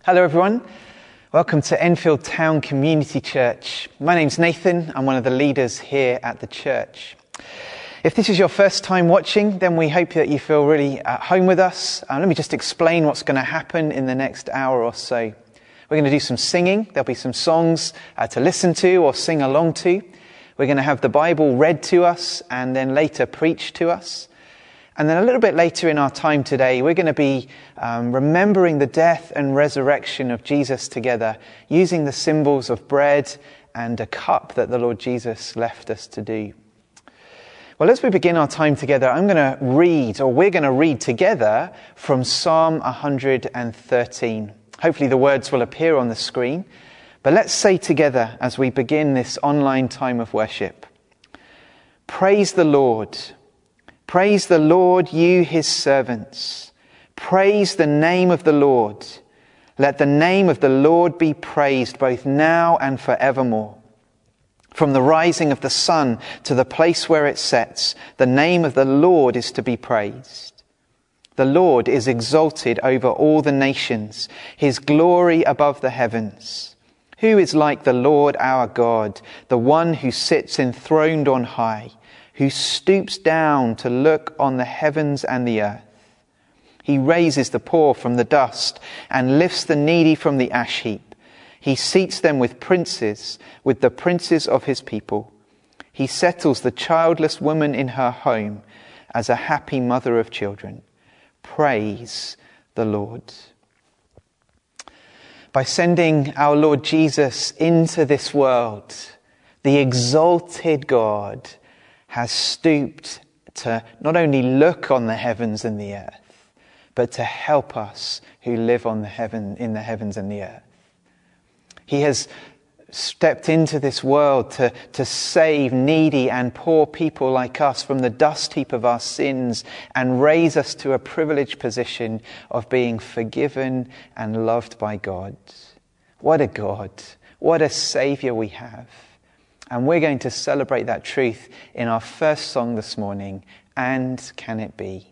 Hello everyone, welcome to Enfield Town Community Church. My name's Nathan, I'm one of the leaders here at the church. If this is your first time watching, then we hope that you feel really at home with us. Let me just explain what's going to happen in the next hour or so. We're going to do some singing, there'll be some songs to listen to or sing along to. We're going to have the Bible read to us and then later preached to us. And then a little bit later in our time today, we're going to be remembering the death and resurrection of Jesus together, using the symbols of bread and a cup that the Lord Jesus left us to do. Well, as we begin our time together, we're going to read together from Psalm 113. Hopefully the words will appear on the screen. But let's say together as we begin this online time of worship. Praise the Lord. Praise the Lord, you his servants. Praise the name of the Lord. Let the name of the Lord be praised both now and forevermore. From the rising of the sun to the place where it sets, the name of the Lord is to be praised. The Lord is exalted over all the nations, his glory above the heavens. Who is like the Lord our God, the one who sits enthroned on high, who stoops down to look on the heavens and the earth? He raises the poor from the dust and lifts the needy from the ash heap. He seats them with the princes of his people. He settles the childless woman in her home as a happy mother of children. Praise the Lord. By sending our Lord Jesus into this world, the exalted God has stooped to not only look on the heavens and the earth, but to help us who live in the heavens and the earth. He has stepped into this world to save needy and poor people like us from the dust heap of our sins and raise us to a privileged position of being forgiven and loved by God. What a God, what a Saviour we have. And we're going to celebrate that truth in our first song this morning, And Can It Be?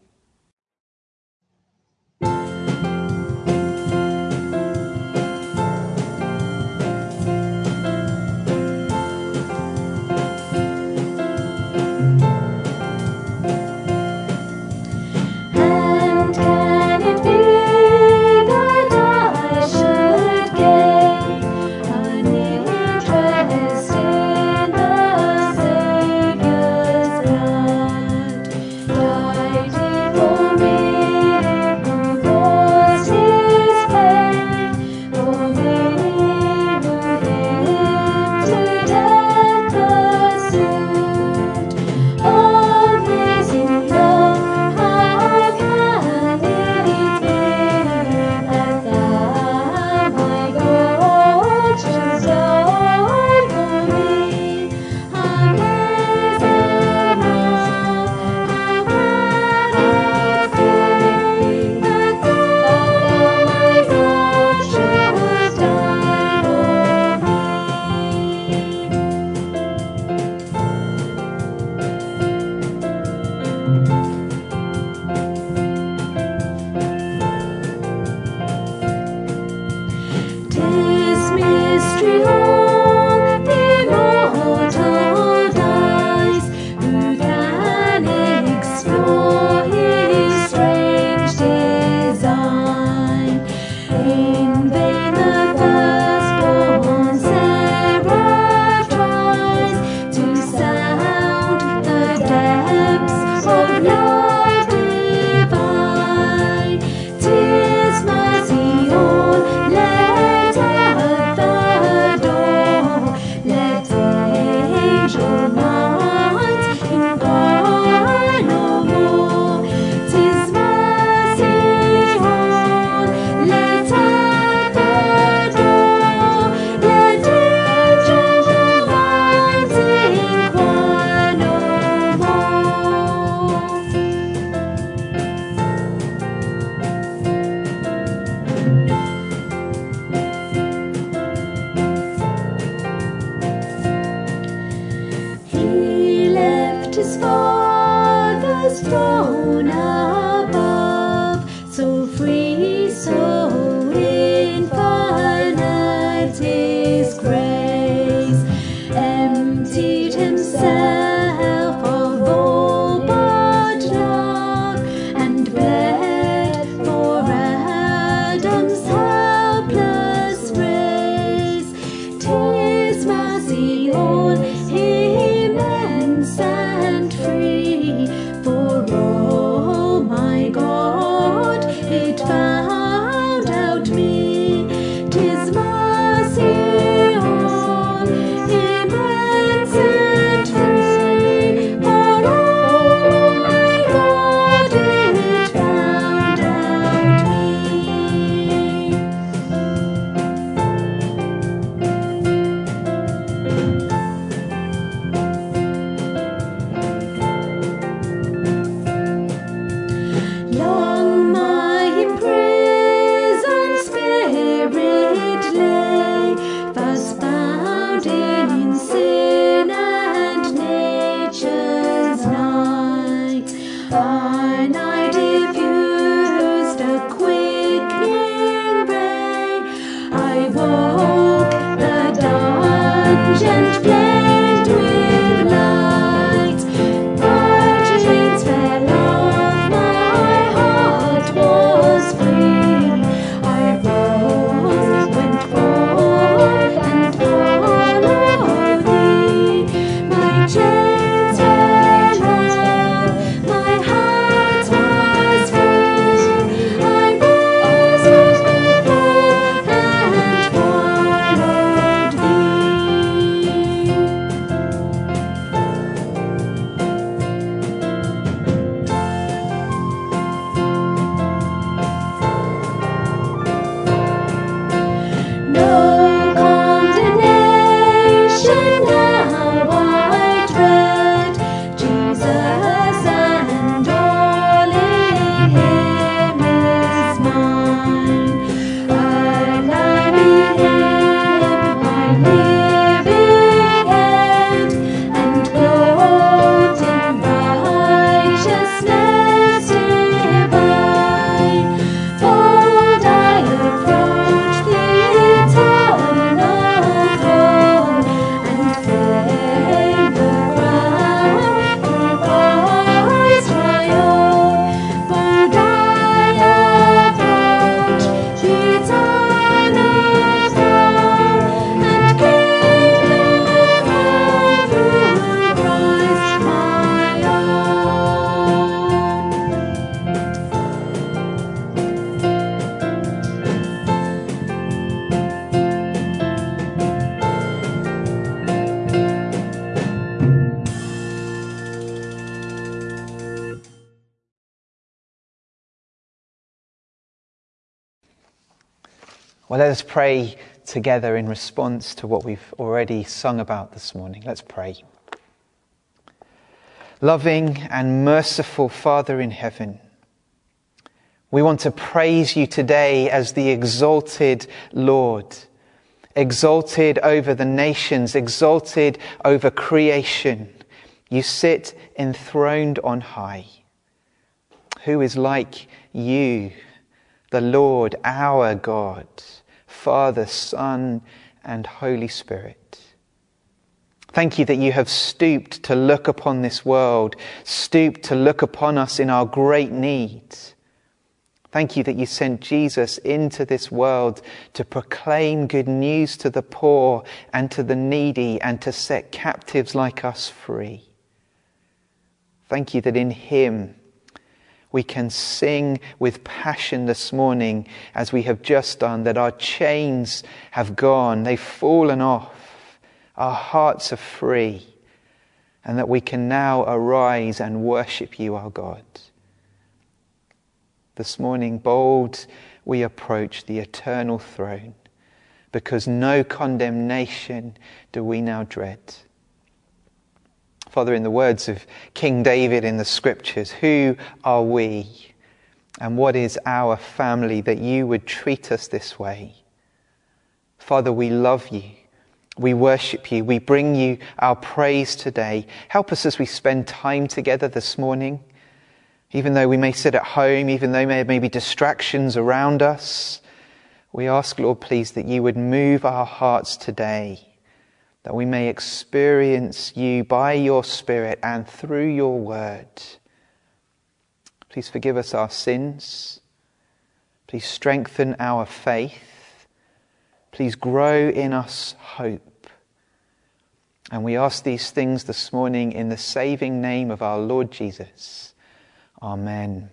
Tis mercy, oh, let earth adore. Well, let us pray together in response to what we've already sung about this morning. Let's pray. Loving and merciful Father in heaven, we want to praise you today as the exalted Lord, exalted over the nations, exalted over creation. You sit enthroned on high. Who is like you, the Lord, our God, Father, Son, and Holy Spirit? Thank you that you have stooped to look upon this world, stooped to look upon us in our great need. Thank you that you sent Jesus into this world to proclaim good news to the poor and to the needy and to set captives like us free. Thank you that in him we can sing with passion this morning, as we have just done, that our chains have gone, they've fallen off, our hearts are free, and that we can now arise and worship you, our God. This morning, bold, we approach the eternal throne, because no condemnation do we now dread. Father, in the words of King David in the scriptures, who are we and what is our family that you would treat us this way? Father, we love you. We worship you. We bring you our praise today. Help us as we spend time together this morning. Even though we may sit at home, even though there may be distractions around us, we ask, Lord, please, that you would move our hearts today, that we may experience you by your Spirit and through your word. Please forgive us our sins. Please strengthen our faith. Please grow in us hope. And we ask these things this morning in the saving name of our Lord Jesus. Amen.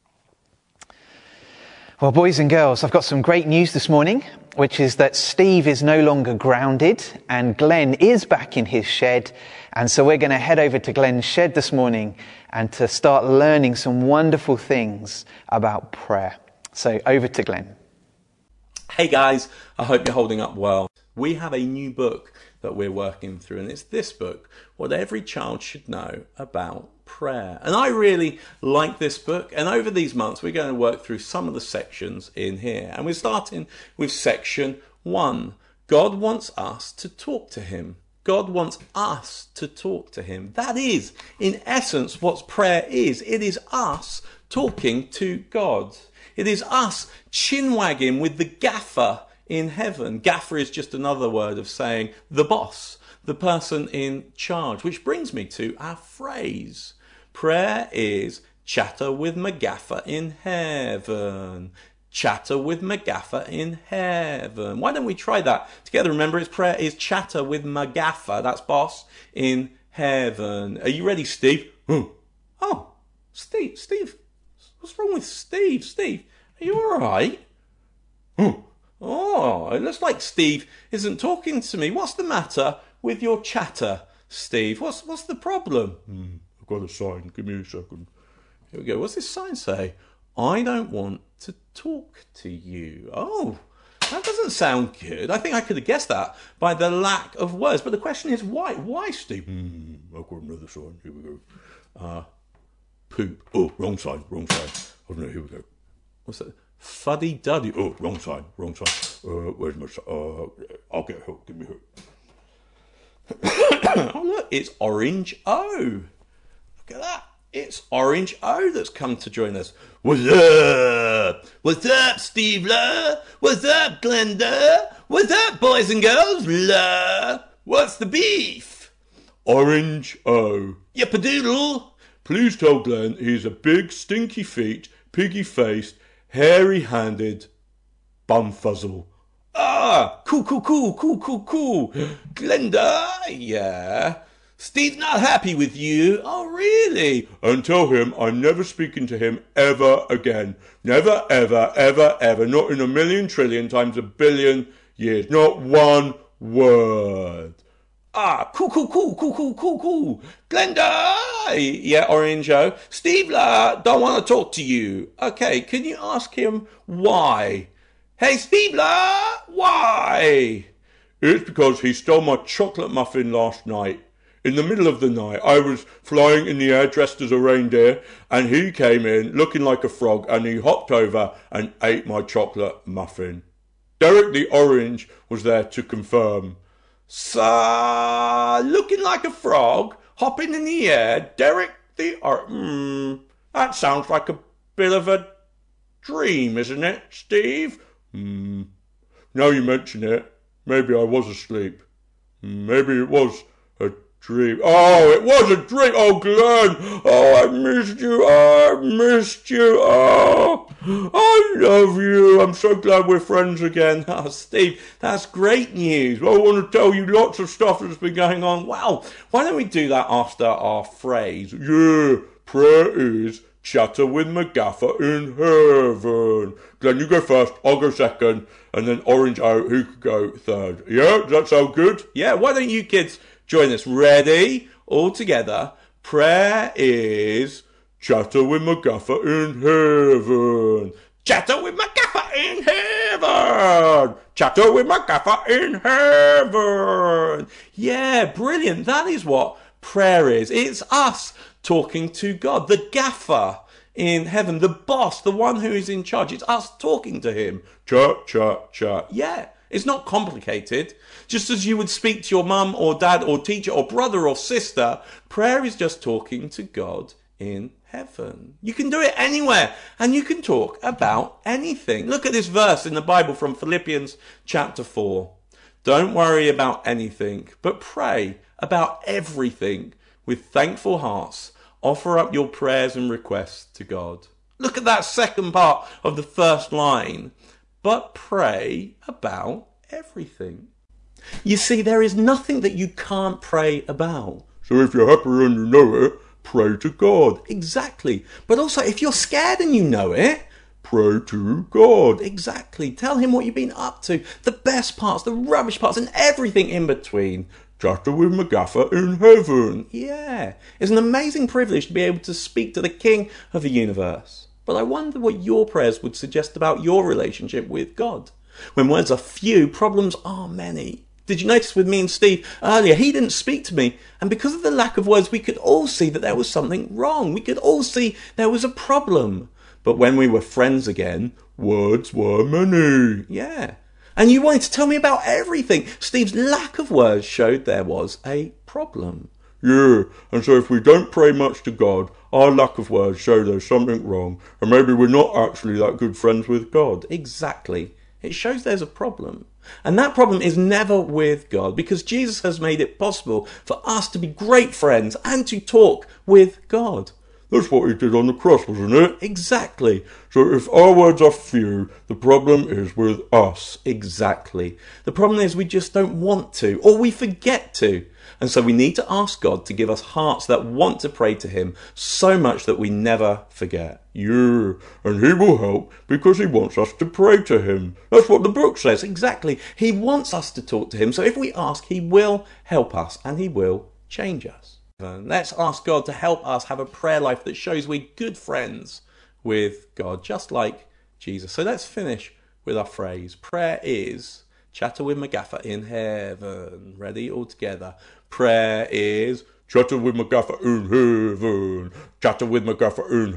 Well, boys and girls, I've got some great news this morning, which is that Steve is no longer grounded and Glenn is back in his shed. And so we're going to head over to Glenn's shed this morning and to start learning some wonderful things about prayer. So over to Glenn. Hey guys, I hope you're holding up well. We have a new book that we're working through, and it's this book, What Every Child Should Know About Prayer. And I really like this book, and over these months we're going to work through some of the sections in here. And we're starting with section 1. God wants us to talk to him. God wants us to talk to him. That is, in essence, what prayer is. It is us talking to God. It is us chin-wagging with the gaffer in heaven. Gaffer is just another word of saying the boss, the person in charge, which brings me to our phrase. Prayer is chatter with my gaffer in heaven. Chatter with my gaffer in heaven. Why don't we try that together? Remember, it's prayer is chatter with my gaffer, that's boss, in heaven. Are you ready, Steve? Oh, Steve. What's wrong with Steve? Steve, are you all right? Oh, it looks like Steve isn't talking to me. What's the matter with your chatter, Steve? What's the problem? I've got a sign. Give me a second. Here we go. What's this sign say? I don't want to talk to you. Oh, that doesn't sound good. I think I could have guessed that by the lack of words. But the question is, why? Why, Steve? I've got another sign. Here we go. Poop. Oh, wrong sign. Oh, no, here we go. What's that? Fuddy-duddy. Oh, wrong sign. Where's my sign? I'll get help. Give me help. Oh, look, it's Orange O. Look at that. It's Orange O that's come to join us. What's up? What's up, Steve? What's up, Glenda? What's up, boys and girls? What's the beef? Orange O. Yip-a-doodle. Please tell Glenn he's a big, stinky feet, piggy-faced, hairy-handed bumfuzzle. Ah, cool. Glenda, yeah. Steve's not happy with you. Oh, really? And tell him I'm never speaking to him ever again. Never, ever. Not in a million trillion times a billion years. Not one word. Ah, cool. Glenda! Yeah, Orange O. Steve don't want to talk to you. Okay, can you ask him why Hey, Steebler, why? It's because he stole my chocolate muffin last night. In the middle of the night, I was flying in the air dressed as a reindeer, and he came in looking like a frog, and he hopped over and ate my chocolate muffin. Derek the Orange was there to confirm. So, looking like a frog, hopping in the air, Derek the Orange. That sounds like a bit of a dream, isn't it, Steve? Now you mention it, maybe I was asleep. Maybe it was a dream. Oh, it was a dream. Oh, Glenn. Oh, I missed you. Oh, I missed you. Oh, I love you. I'm so glad we're friends again. Oh, Steve, that's great news. I want to tell you lots of stuff that's been going on. Wow. Why don't we do that after our phrase? Yeah, prayer is chatter with MacGaffer in heaven. Glenn, you go first. I'll go second. And then Orange out. Who could go third? Yeah, does that sound good? Yeah, why don't you kids join us? Ready? All together. Prayer is chatter with MacGaffer in heaven. Chatter with MacGaffer in heaven. Chatter with MacGaffer in heaven. Yeah, brilliant. That is what prayer is. It's us talking to God, the gaffer in heaven, the boss, the one who is in charge. It's us talking to him. Chat, chat, chat. Yeah. It's not complicated. Just as you would speak to your mum or dad or teacher or brother or sister, prayer is just talking to God in heaven. You can do it anywhere, and you can talk about anything. Look at this verse in the Bible from Philippians chapter 4. Don't worry about anything, but pray about everything with thankful hearts. Offer up your prayers and requests to God. Look at that second part of the first line. But pray about everything. You see, there is nothing that you can't pray about. So if you're happy and you know it, pray to God. Exactly. But also, if you're scared and you know it, pray to God. Exactly. Tell him what you've been up to. The best parts, the rubbish parts, and everything in between. Chatter with MacGaffer in heaven. Yeah. It's an amazing privilege to be able to speak to the King of the universe. But I wonder what your prayers would suggest about your relationship with God. When words are few, problems are many. Did you notice with me and Steve earlier, he didn't speak to me. And because of the lack of words, we could all see that there was something wrong. We could all see there was a problem. But when we were friends again, words were many. Yeah. And you wanted to tell me about everything. Steve's lack of words showed there was a problem. Yeah, and so if we don't pray much to God, our lack of words show there's something wrong, and maybe we're not actually that good friends with God. Exactly. It shows there's a problem. And that problem is never with God, because Jesus has made it possible for us to be great friends and to talk with God. That's what he did on the cross, wasn't it? Exactly. So if our words are few, the problem is with us. Exactly. The problem is we just don't want to, or we forget to. And so we need to ask God to give us hearts that want to pray to him so much that we never forget. Yeah, and he will help because he wants us to pray to him. That's what the book says. Exactly. He wants us to talk to him. So if we ask, he will help us and he will change us. Let's ask God to help us have a prayer life that shows we're good friends with God, just like Jesus. So let's finish with our phrase. Prayer is chatter with MacGaffer in heaven. Ready? All together. Prayer is chatter with MacGaffer in heaven. Chatter with MacGaffer in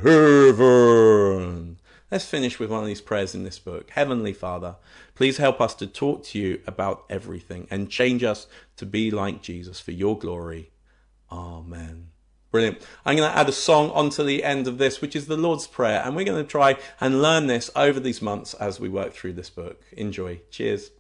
heaven. Let's finish with one of these prayers in this book. Heavenly Father, please help us to talk to you about everything and change us to be like Jesus for your glory. Amen. Brilliant. I'm going to add a song onto the end of this, which is the Lord's Prayer. And we're going to try and learn this over these months as we work through this book. Enjoy. Cheers.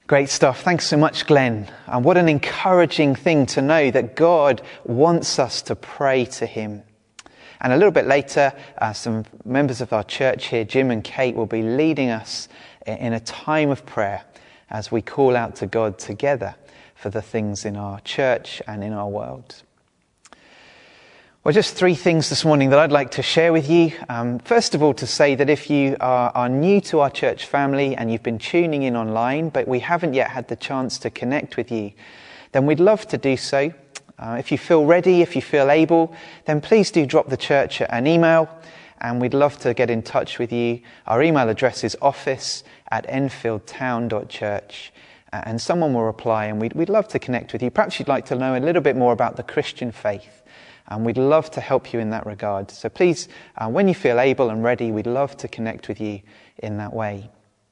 Great stuff. Thanks so much, Glenn. And what an encouraging thing to know that God wants us to pray to him. And a little bit later, some members of our church here, Jim and Kate, will be leading us in a time of prayer as we call out to God together for the things in our church and in our world. Well, just three things this morning that I'd like to share with you. First of all, to say that if you are new to our church family and you've been tuning in online, but we haven't yet had the chance to connect with you, then we'd love to do so. If you feel ready, if you feel able, then please do drop the church an email, and we'd love to get in touch with you. Our email address is office@enfieldtown.church, and someone will reply, and we'd love to connect with you. Perhaps you'd like to know a little bit more about the Christian faith, and we'd love to help you in that regard. So please, when you feel able and ready, we'd love to connect with you in that way.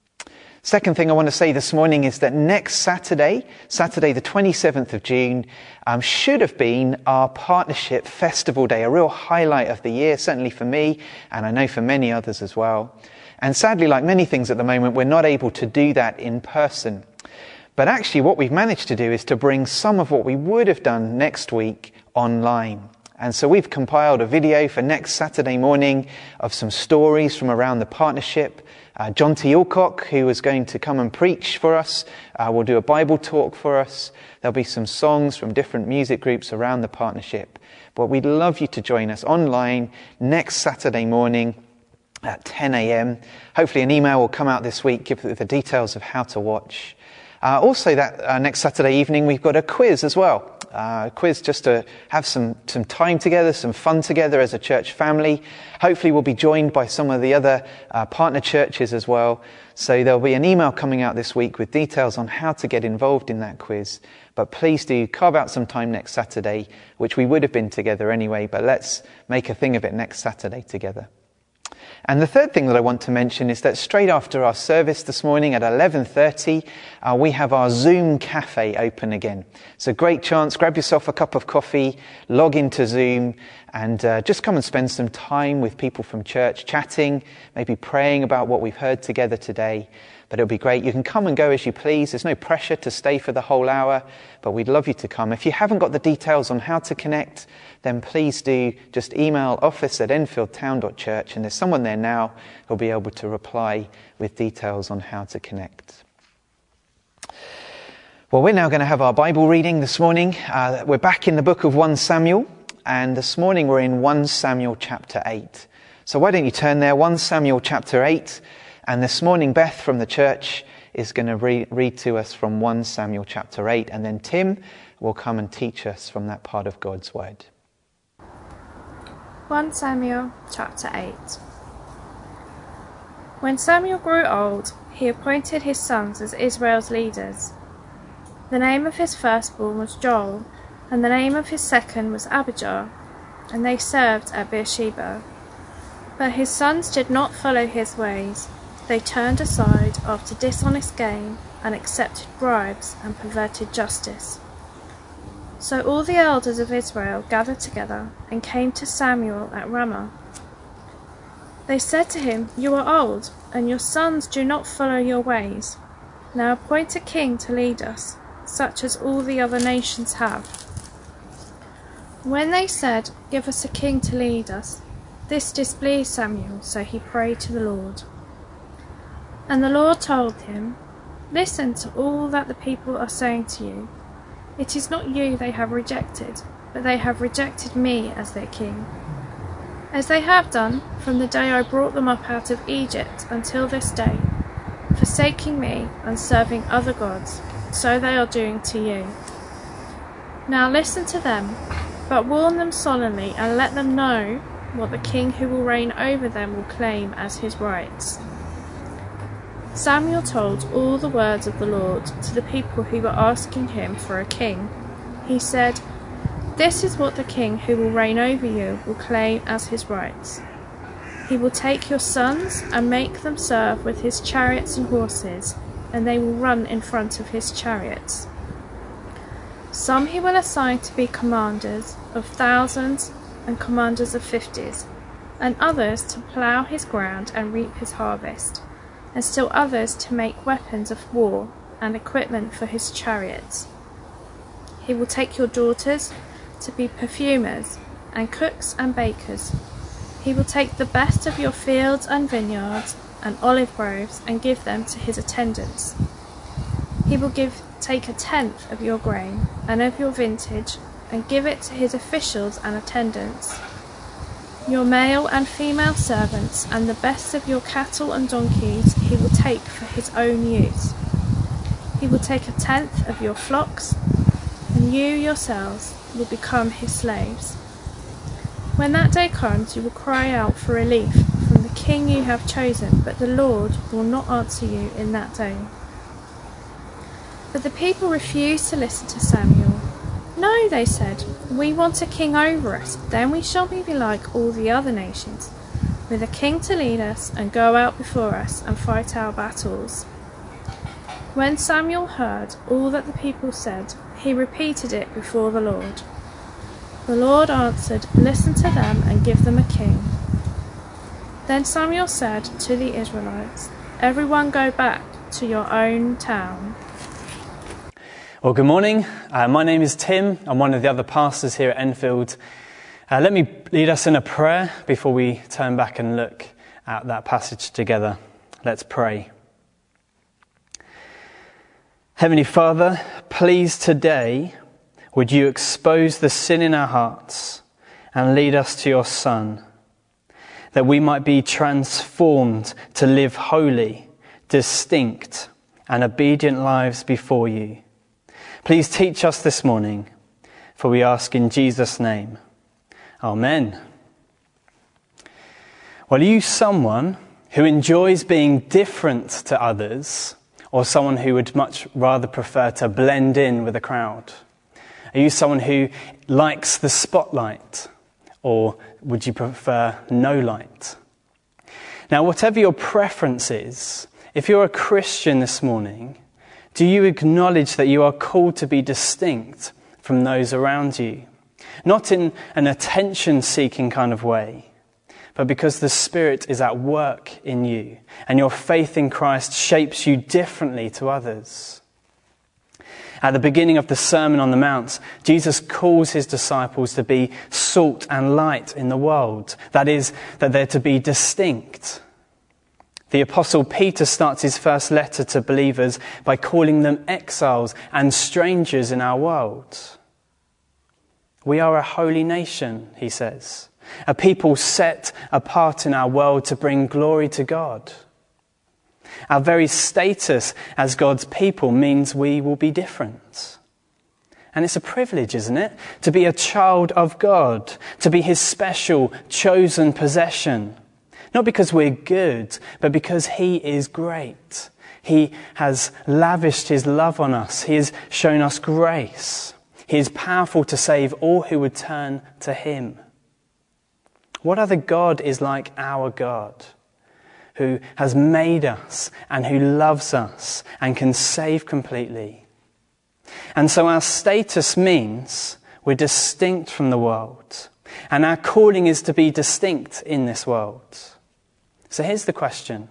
Second thing I want to say this morning is that next Saturday the 27th of June, should have been our Partnership Festival Day, a real highlight of the year, certainly for me, and I know for many others as well. And sadly, like many things at the moment, we're not able to do that in person. But actually what we've managed to do is to bring some of what we would have done next week online. And so we've compiled a video for next Saturday morning of some stories from around the partnership. John T. Alcock, who is going to come and preach for us, will do a Bible talk for us. There'll be some songs from different music groups around the partnership. But we'd love you to join us online next Saturday morning at 10 a.m. Hopefully an email will come out this week, give the details of how to watch. Also, that next Saturday evening, we've got a quiz as well. A quiz just to have some time together, some fun together as a church family. Hopefully we'll be joined by some of the other partner churches as well. So there'll be an email coming out this week with details on how to get involved in that quiz. But please do carve out some time next Saturday, which we would have been together anyway, but let's make a thing of it next Saturday together. And the third thing that I want to mention is that straight after our service this morning at 11:30, we have our Zoom cafe open again. So great chance, grab yourself a cup of coffee, log into Zoom, and just come and spend some time with people from church, chatting, maybe praying about what we've heard together today. But it'll be great. You can come and go as you please. There's no pressure to stay for the whole hour, but we'd love you to come. If you haven't got the details on how to connect, then please do just email office@enfieldtown.church, and there's someone there now who'll be able to reply with details on how to connect. Well, we're now going to have our Bible reading this morning. We're back in the book of 1 Samuel, and this morning we're in 1 Samuel chapter 8. So why don't you turn there, 1 Samuel chapter 8, and this morning Beth from the church is going to read to us from 1 Samuel chapter 8, and then Tim will come and teach us from that part of God's word. 1 Samuel chapter 8. When Samuel grew old, he appointed his sons as Israel's leaders. The name of his firstborn was Joel, and the name of his second was Abijah, and they served at Beersheba. But his sons did not follow his ways. They turned aside after dishonest gain and accepted bribes and perverted justice. So all the elders of Israel gathered together and came to Samuel at Ramah. They said to him, "You are old, and your sons do not follow your ways. Now appoint a king to lead us, such as all the other nations have." When they said, "Give us a king to lead us," this displeased Samuel, so he prayed to the Lord. And the Lord told him, "Listen to all that the people are saying to you. It is not you they have rejected, but they have rejected me as their king. As they have done from the day I brought them up out of Egypt until this day, forsaking me and serving other gods, so they are doing to you. Now listen to them, but warn them solemnly and let them know what the king who will reign over them will claim as his rights." Samuel told all the words of the Lord to the people who were asking him for a king. He said, "This is what the king who will reign over you will claim as his rights. He will take your sons and make them serve with his chariots and horses, and they will run in front of his chariots. Some he will assign to be commanders of thousands and commanders of 50s, and others to plough his ground and reap his harvest, and still others to make weapons of war and equipment for his chariots. He will take your daughters to be perfumers and cooks and bakers. He will take the best of your fields and vineyards and olive groves and give them to his attendants. He will take 1/10 of your grain and of your vintage and give it to his officials and attendants. Your male and female servants and the best of your cattle and donkeys he will take for his own use. He will take 1/10 of your flocks, and you yourselves will become his slaves. When that day comes, you will cry out for relief from the king you have chosen, but the Lord will not answer you in that day. But the people refused to listen to Samuel. No, they said, we want a king over us, then we shall be like all the other nations, with a king to lead us and go out before us and fight our battles. When Samuel heard all that the people said, he repeated it before the Lord. The Lord answered, listen to them and give them a king. Then Samuel said to the Israelites, everyone go back to your own town. Well, good morning. My name is Tim. I'm one of the other pastors here at Enfield. Let me lead us in a prayer before we turn back and look at that passage together. Let's pray. Heavenly Father, please today would you expose the sin in our hearts and lead us to your Son, that we might be transformed to live holy, distinct, and obedient lives before you. Please teach us this morning, for we ask in Jesus' name. Amen. Well, are you someone who enjoys being different to others, or someone who would much rather prefer to blend in with the crowd? Are you someone who likes the spotlight, or would you prefer no light? Now, whatever your preference is, if you're a Christian this morning, do you acknowledge that you are called to be distinct from those around you? Not in an attention-seeking kind of way, but because the Spirit is at work in you and your faith in Christ shapes you differently to others. At the beginning of the Sermon on the Mount, Jesus calls his disciples to be salt and light in the world. That is, that they're to be distinct. The Apostle Peter starts his first letter to believers by calling them exiles and strangers in our world. We are a holy nation, he says, a people set apart in our world to bring glory to God. Our very status as God's people means we will be different. And it's a privilege, isn't it, to be a child of God, to be his special, chosen possession. Not because we're good, but because he is great. He has lavished his love on us. He has shown us grace. He is powerful to save all who would turn to him. What other God is like our God, who has made us and who loves us and can save completely? And so our status means we're distinct from the world, and our calling is to be distinct in this world. So here's the question.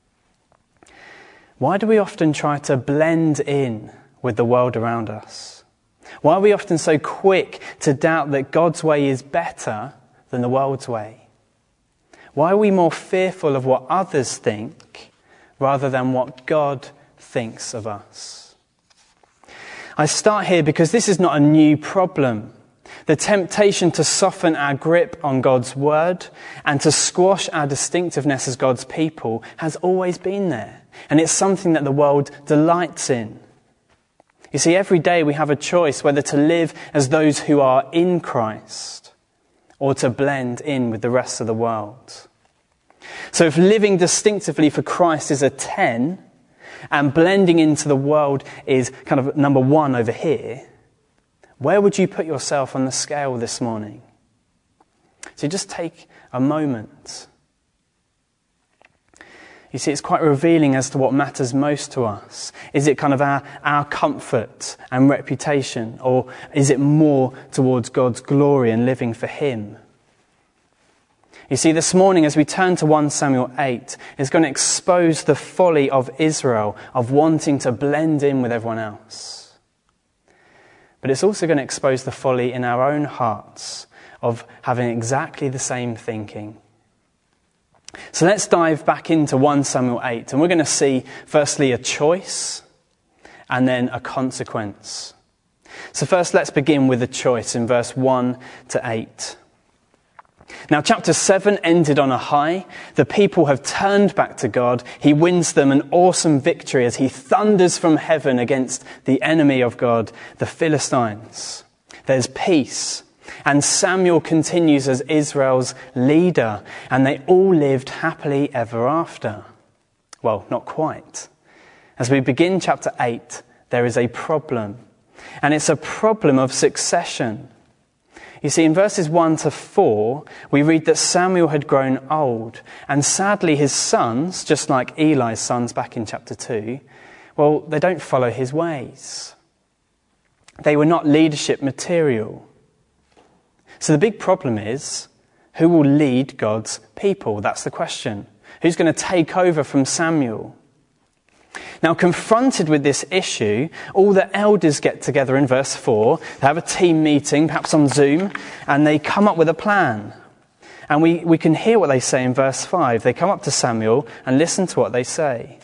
Why do we often try to blend in with the world around us? Why are we often so quick to doubt that God's way is better than the world's way? Why are we more fearful of what others think rather than what God thinks of us? I start here because this is not a new problem. The temptation to soften our grip on God's word and to squash our distinctiveness as God's people has always been there. And it's something that the world delights in. You see, every day we have a choice whether to live as those who are in Christ or to blend in with the rest of the world. So if living distinctively for Christ is a 10 and blending into the world is kind of number 1 over here, where would you put yourself on the scale this morning? So just take a moment. You see, it's quite revealing as to what matters most to us. Is it kind of our comfort and reputation, or is it more towards God's glory and living for him? You see, this morning as we turn to 1 Samuel 8, it's going to expose the folly of Israel of wanting to blend in with everyone else. But it's also going to expose the folly in our own hearts of having exactly the same thinking. So let's dive back into 1 Samuel 8, and we're going to see firstly a choice and then a consequence. So first let's begin with a choice in verse 1 to 8. Now, chapter 7 ended on a high. The people have turned back to God. He wins them an awesome victory as he thunders from heaven against the enemy of God, the Philistines. There's peace. And Samuel continues as Israel's leader. And they all lived happily ever after. Well, not quite. As we begin chapter 8, there is a problem. And it's a problem of succession. You see, in verses 1 to 4, we read that Samuel had grown old, and sadly his sons, just like Eli's sons back in chapter 2, well, they don't follow his ways. They were not leadership material. So the big problem is, who will lead God's people? That's the question. Who's going to take over from Samuel? Now, confronted with this issue, all the elders get together in verse 4. They have a team meeting, perhaps on Zoom, and they come up with a plan. And we can hear what they say in verse 5. They come up to Samuel and listen to what they say.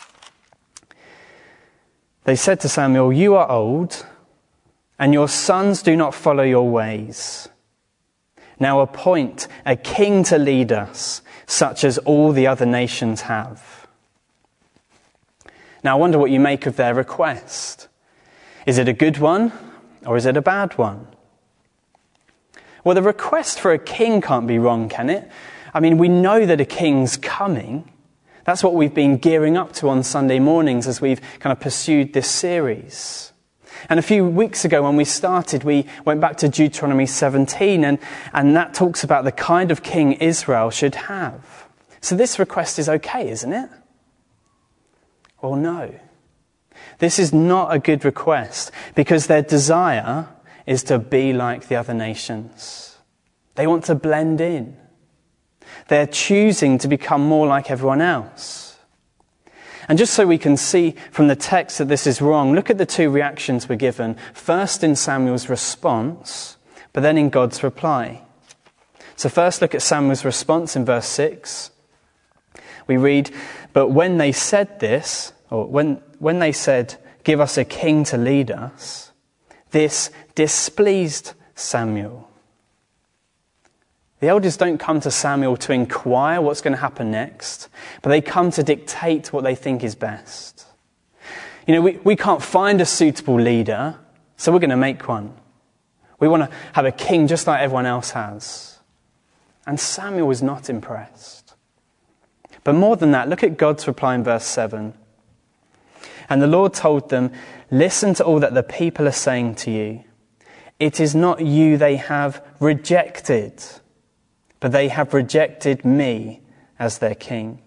They said to Samuel, "You are old, and your sons do not follow your ways. Now appoint a king to lead us, such as all the other nations have." Now, I wonder what you make of their request. Is it a good one or is it a bad one? Well, the request for a king can't be wrong, can it? I mean, we know that a king's coming. That's what we've been gearing up to on Sunday mornings as we've kind of pursued this series. And a few weeks ago when we started, we went back to Deuteronomy 17, and that talks about the kind of king Israel should have. So this request is okay, isn't it? Well, no. This is not a good request because their desire is to be like the other nations. They want to blend in. They're choosing to become more like everyone else. And just so we can see from the text that this is wrong, look at the two reactions we're given. First in Samuel's response, but then in God's reply. So first look at Samuel's response in verse 6. We read, "But when they said this," or when they said, "Give us a king to lead us," this displeased Samuel. The elders don't come to Samuel to inquire what's going to happen next, but they come to dictate what they think is best. You know, we can't find a suitable leader, so we're going to make one. We want to have a king just like everyone else has. And Samuel was not impressed. But more than that, look at God's reply in verse 7. "And the Lord told them, 'Listen to all that the people are saying to you. It is not you they have rejected, but they have rejected me as their king.'"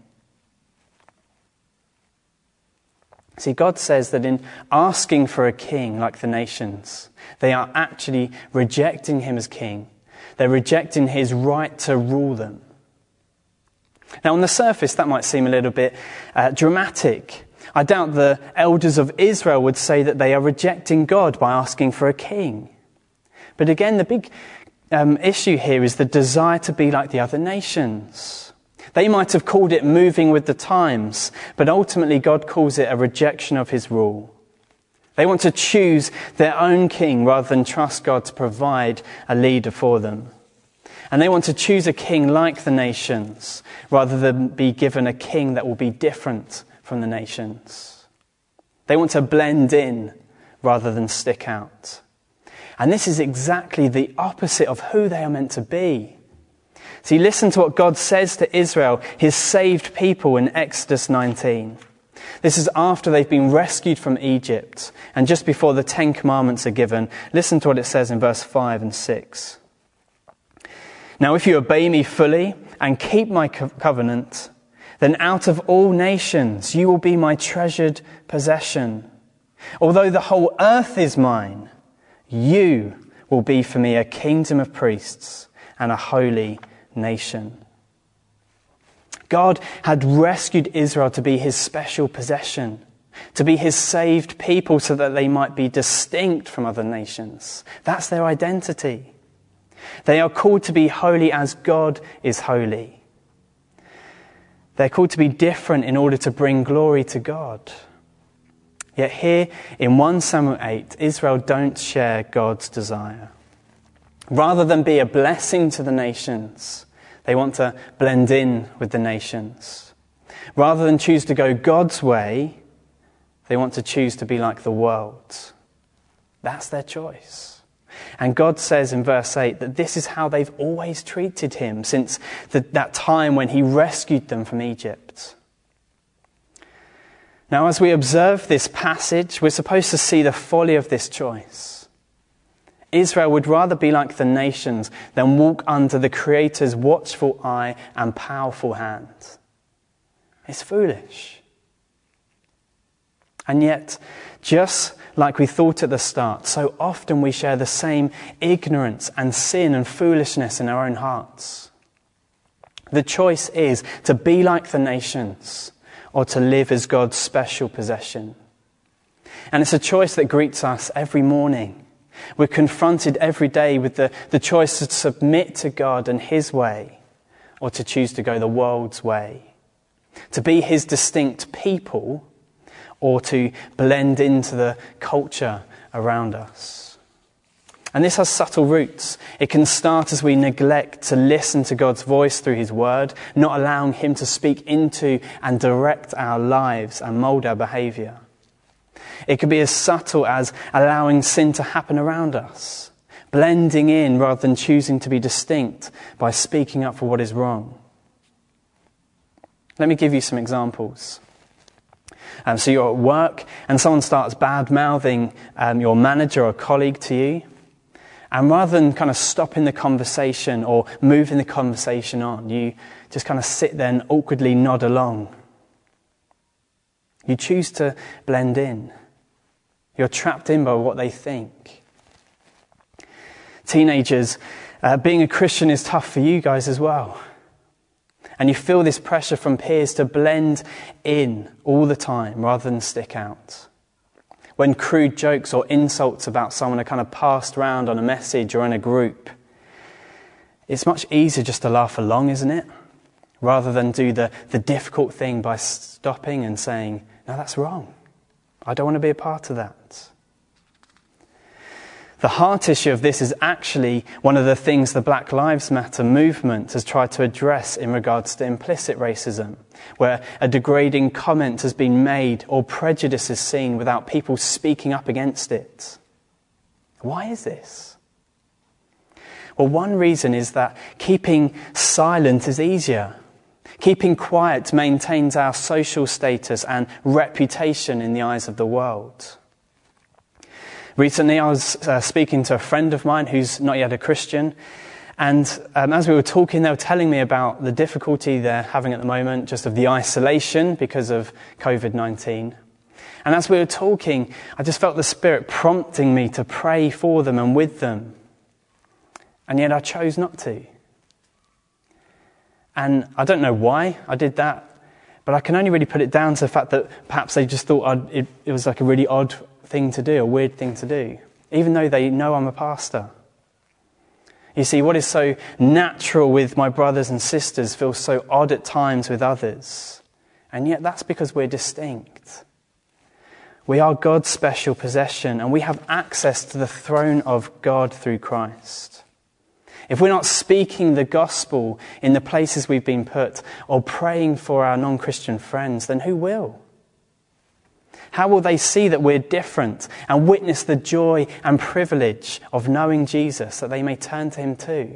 See, God says that in asking for a king like the nations, they are actually rejecting him as king. They're rejecting his right to rule them. Now, on the surface, that might seem a little bit dramatic. I doubt the elders of Israel would say that they are rejecting God by asking for a king. But again, the big issue here is the desire to be like the other nations. They might have called it moving with the times, but ultimately God calls it a rejection of his rule. They want to choose their own king rather than trust God to provide a leader for them. And they want to choose a king like the nations rather than be given a king that will be different from the nations. They want to blend in rather than stick out. And this is exactly the opposite of who they are meant to be. See, listen to what God says to Israel, his saved people, in Exodus 19. This is after they've been rescued from Egypt and just before the 10 Commandments are given. Listen to what it says in verse 5 and 6. "Now if you obey me fully and keep my covenant, then out of all nations you will be my treasured possession. Although the whole earth is mine, you will be for me a kingdom of priests and a holy nation. God had rescued Israel to be his special possession, to be his saved people so that they might be distinct from other nations. That's their identity. They are called to be holy as God is holy. They're called to be different in order to bring glory to God. Yet here in 1 Samuel 8, Israel don't share God's desire. Rather than be a blessing to the nations, they want to blend in with the nations. Rather than choose to go God's way, they want to choose to be like the world. That's their choice. And God says in verse 8 that this is how they've always treated him since that time when he rescued them from Egypt. Now, as we observe this passage, we're supposed to see the folly of this choice. Israel would rather be like the nations than walk under the Creator's watchful eye and powerful hand. It's foolish. And yet, just like we thought at the start, so often we share the same ignorance and sin and foolishness in our own hearts. The choice is to be like the nations or to live as God's special possession. And it's a choice that greets us every morning. We're confronted every day with the choice to submit to God and his way or to choose to go the world's way. To be his distinct people or to blend into the culture around us. And this has subtle roots. It can start as we neglect to listen to God's voice through his word, not allowing him to speak into and direct our lives and mould our behaviour. It could be as subtle as allowing sin to happen around us, blending in rather than choosing to be distinct by speaking up for what is wrong. Let me give you some examples. So you're at work and someone starts bad-mouthing your manager or colleague to you. And rather than kind of stopping the conversation or moving the conversation on, you just kind of sit there and awkwardly nod along. You choose to blend in. You're trapped in by what they think. Teenagers, being a Christian is tough for you guys as well. And you feel this pressure from peers to blend in all the time rather than stick out. When crude jokes or insults about someone are kind of passed around on a message or in a group, it's much easier just to laugh along, isn't it? Rather than do the difficult thing by stopping and saying, no, that's wrong. I don't want to be a part of that. The heart issue of this is actually one of the things the Black Lives Matter movement has tried to address in regards to implicit racism, where a degrading comment has been made or prejudice is seen without people speaking up against it. Why is this? Well, one reason is that keeping silent is easier. Keeping quiet maintains our social status and reputation in the eyes of the world. Recently, I was speaking to a friend of mine who's not yet a Christian, and as we were talking, they were telling me about the difficulty they're having at the moment, just of the isolation because of COVID-19. And as we were talking, I just felt the Spirit prompting me to pray for them and with them. And yet I chose not to. And I don't know why I did that, but I can only really put it down to the fact that perhaps they just thought it was like a really odd thing to do, a weird thing to do, even though they know I'm a pastor. You see, what is so natural with my brothers and sisters feels so odd at times with others. And yet that's because we're distinct. We are God's special possession and we have access to the throne of God through Christ. If we're not speaking the gospel in the places we've been put or praying for our non-Christian friends, then who will? How will they see that we're different and witness the joy and privilege of knowing Jesus that they may turn to him too?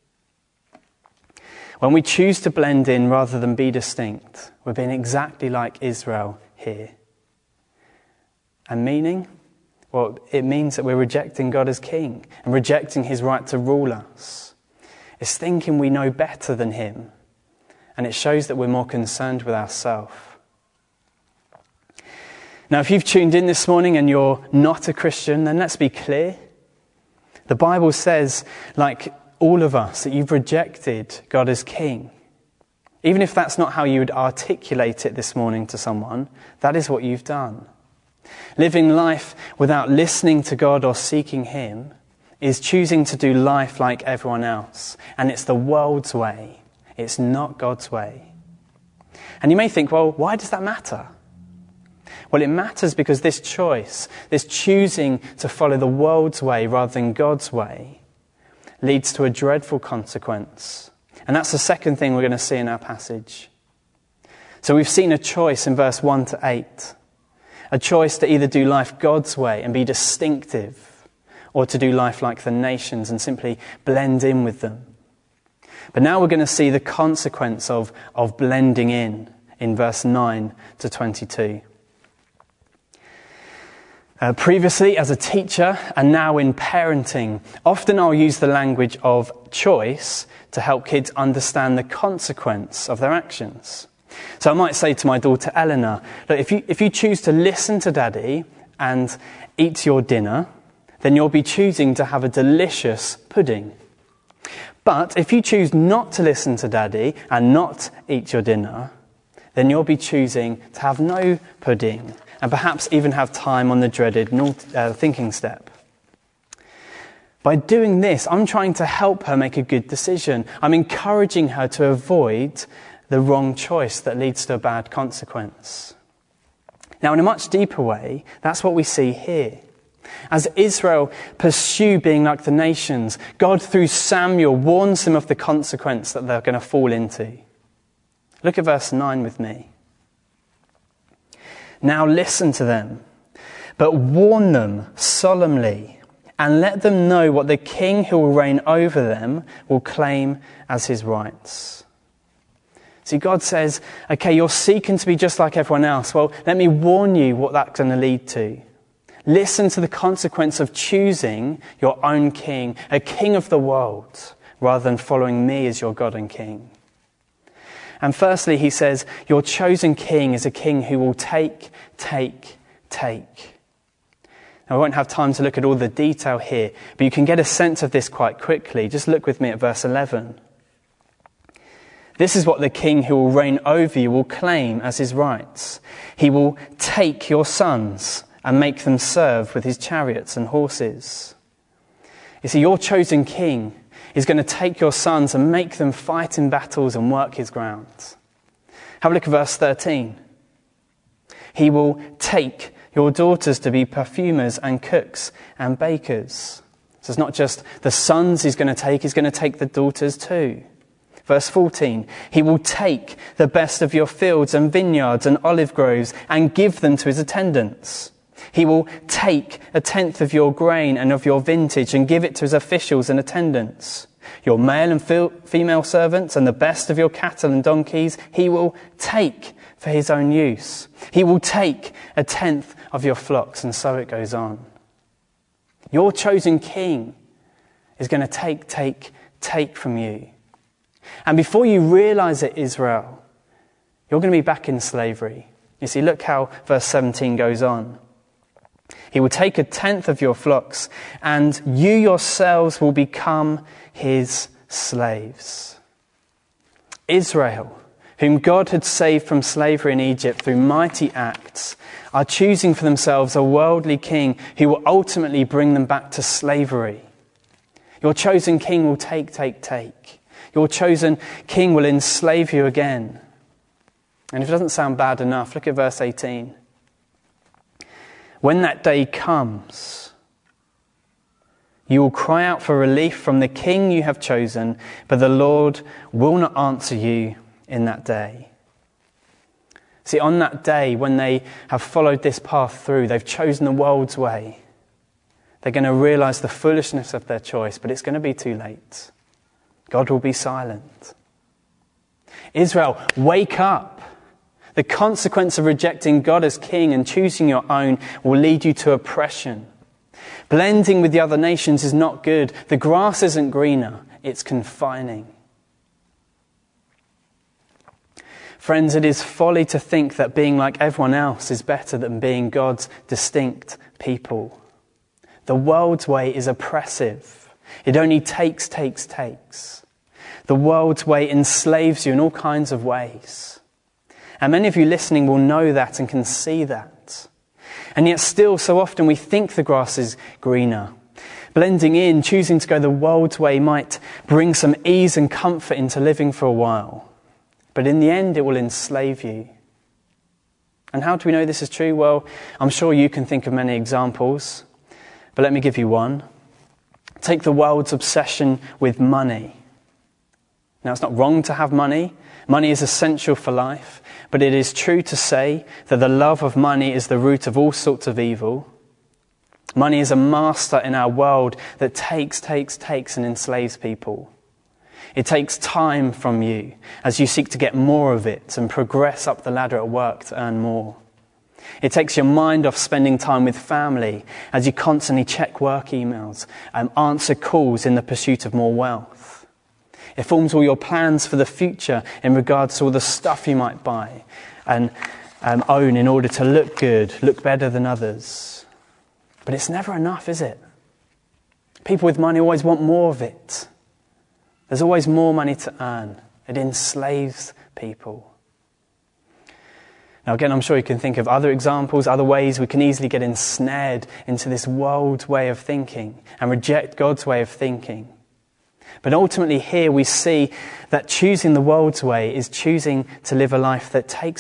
When we choose to blend in rather than be distinct, we're being exactly like Israel here. And meaning? Well, it means that we're rejecting God as king and rejecting his right to rule us. It's thinking we know better than him, and it shows that we're more concerned with ourselves. Now, if you've tuned in this morning and you're not a Christian, then let's be clear. The Bible says, like all of us, that you've rejected God as King. Even if that's not how you would articulate it this morning to someone, that is what you've done. Living life without listening to God or seeking Him is choosing to do life like everyone else. And it's the world's way. It's not God's way. And you may think, well, why does that matter? Well, it matters because this choice, this choosing to follow the world's way rather than God's way, leads to a dreadful consequence. And that's the second thing we're going to see in our passage. So we've seen a choice in verse 1 to 8. A choice to either do life God's way and be distinctive, or to do life like the nations and simply blend in with them. But now we're going to see the consequence of blending in verse 9 to 22. Previously as a teacher and now in parenting, often I'll use the language of choice to help kids understand the consequence of their actions. So I might say to my daughter Eleanor, look, if you choose to listen to Daddy and eat your dinner, then you'll be choosing to have a delicious pudding. But if you choose not to listen to Daddy and not eat your dinner, then you'll be choosing to have no pudding and perhaps even have time on the dreaded thinking step. By doing this, I'm trying to help her make a good decision. I'm encouraging her to avoid the wrong choice that leads to a bad consequence. Now, in a much deeper way, that's what we see here. As Israel pursue being like the nations, God, through Samuel, warns them of the consequence that they're going to fall into. Look at verse 9 with me. Now listen to them, but warn them solemnly, and let them know what the king who will reign over them will claim as his rights. See, God says, okay, you're seeking to be just like everyone else. Well, let me warn you what that's going to lead to. Listen to the consequence of choosing your own king, a king of the world, rather than following me as your God and king. And firstly, he says, your chosen king is a king who will take. Now, I won't have time to look at all the detail here, but you can get a sense of this quite quickly. Just look with me at verse 11. This is what the king who will reign over you will claim as his rights. He will take your sons and make them serve with his chariots and horses. You see, your chosen king is going to take your sons and make them fight in battles and work his ground. Have a look at verse 13. He will take your daughters to be perfumers and cooks and bakers. So it's not just the sons he's going to take the daughters too. Verse 14, he will take the best of your fields and vineyards and olive groves and give them to his attendants. He will take 1/10 of your grain and of your vintage and give it to his officials and attendants. Your male and female servants and the best of your cattle and donkeys, he will take for his own use. He will take 1/10 of your flocks, and so it goes on. Your chosen king is going to take from you. And before you realize it, Israel, you're going to be back in slavery. You see, look how verse 17 goes on. He will take 1/10 of your flocks, and you yourselves will become his slaves. Israel, whom God had saved from slavery in Egypt through mighty acts, are choosing for themselves a worldly king who will ultimately bring them back to slavery. Your chosen king will take. Your chosen king will enslave you again. And if it doesn't sound bad enough, look at verse 18. When that day comes, you will cry out for relief from the king you have chosen, but the Lord will not answer you in that day. See, on that day, when they have followed this path through, they've chosen the world's way, they're going to realize the foolishness of their choice, but it's going to be too late. God will be silent. Israel, wake up. The consequence of rejecting God as king and choosing your own will lead you to oppression. Blending with the other nations is not good. The grass isn't greener, it's confining. Friends, it is folly to think that being like everyone else is better than being God's distinct people. The world's way is oppressive, It only takes. The world's way enslaves you in all kinds of ways. And many of you listening will know that and can see that. And yet still, so often we think the grass is greener. Blending in, choosing to go the world's way might bring some ease and comfort into living for a while. But in the end, it will enslave you. And how do we know this is true? Well, I'm sure you can think of many examples, but let me give you one. Take the world's obsession with money. Now, it's not wrong to have money. Money is essential for life, but it is true to say that the love of money is the root of all sorts of evil. Money is a master in our world that takes and enslaves people. It takes time from you as you seek to get more of it and progress up the ladder at work to earn more. It takes your mind off spending time with family as you constantly check work emails and answer calls in the pursuit of more wealth. It forms all your plans for the future in regards to all the stuff you might buy and own in order to look good, look better than others. But it's never enough, is it? People with money always want more of it. There's always more money to earn. It enslaves people. Now again, I'm sure you can think of other examples, other ways we can easily get ensnared into this world's way of thinking and reject God's way of thinking. But ultimately here we see that choosing the world's way is choosing to live a life that takes.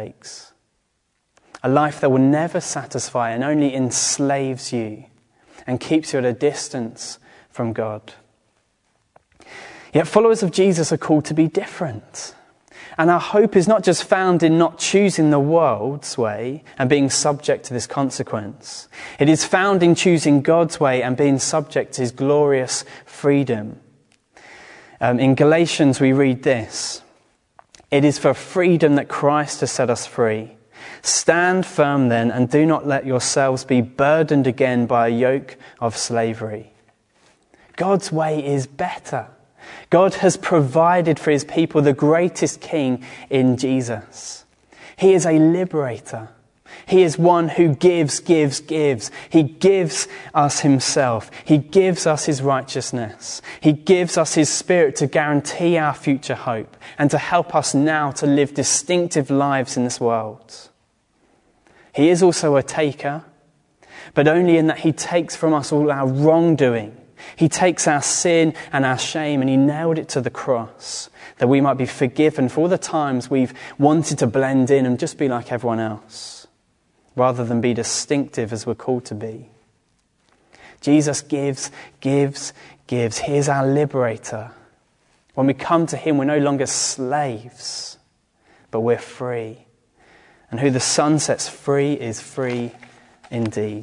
A life that will never satisfy and only enslaves you and keeps you at a distance from God. Yet followers of Jesus are called to be different. And our hope is not just found in not choosing the world's way and being subject to this consequence. It is found in choosing God's way and being subject to his glorious freedom. In Galatians we read this: "It is for freedom that Christ has set us free. Stand firm then, and do not let yourselves be burdened again by a yoke of slavery." God's way is better. God has provided for his people the greatest king in Jesus. He is a liberator. He is one who gives. He gives us himself. He gives us his righteousness. He gives us his spirit to guarantee our future hope and to help us now to live distinctive lives in this world. He is also a taker, but only in that he takes from us all our wrongdoing. He takes our sin and our shame and he nailed it to the cross that we might be forgiven for all the times we've wanted to blend in and just be like everyone else, rather than be distinctive as we're called to be. Jesus gives. He is our liberator. When we come to him, we're no longer slaves, but we're free. And who the Son sets free is free indeed.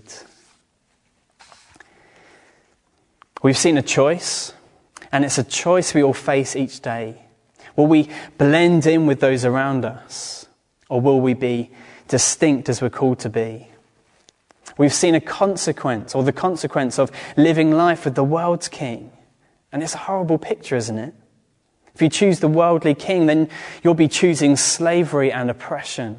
We've seen a choice, and it's a choice we all face each day. Will we blend in with those around us, or will we be distinct as we're called to be? We've seen a consequence, or the consequence of living life with the world's king. And it's a horrible picture, isn't it? If you choose the worldly king, then you'll be choosing slavery and oppression.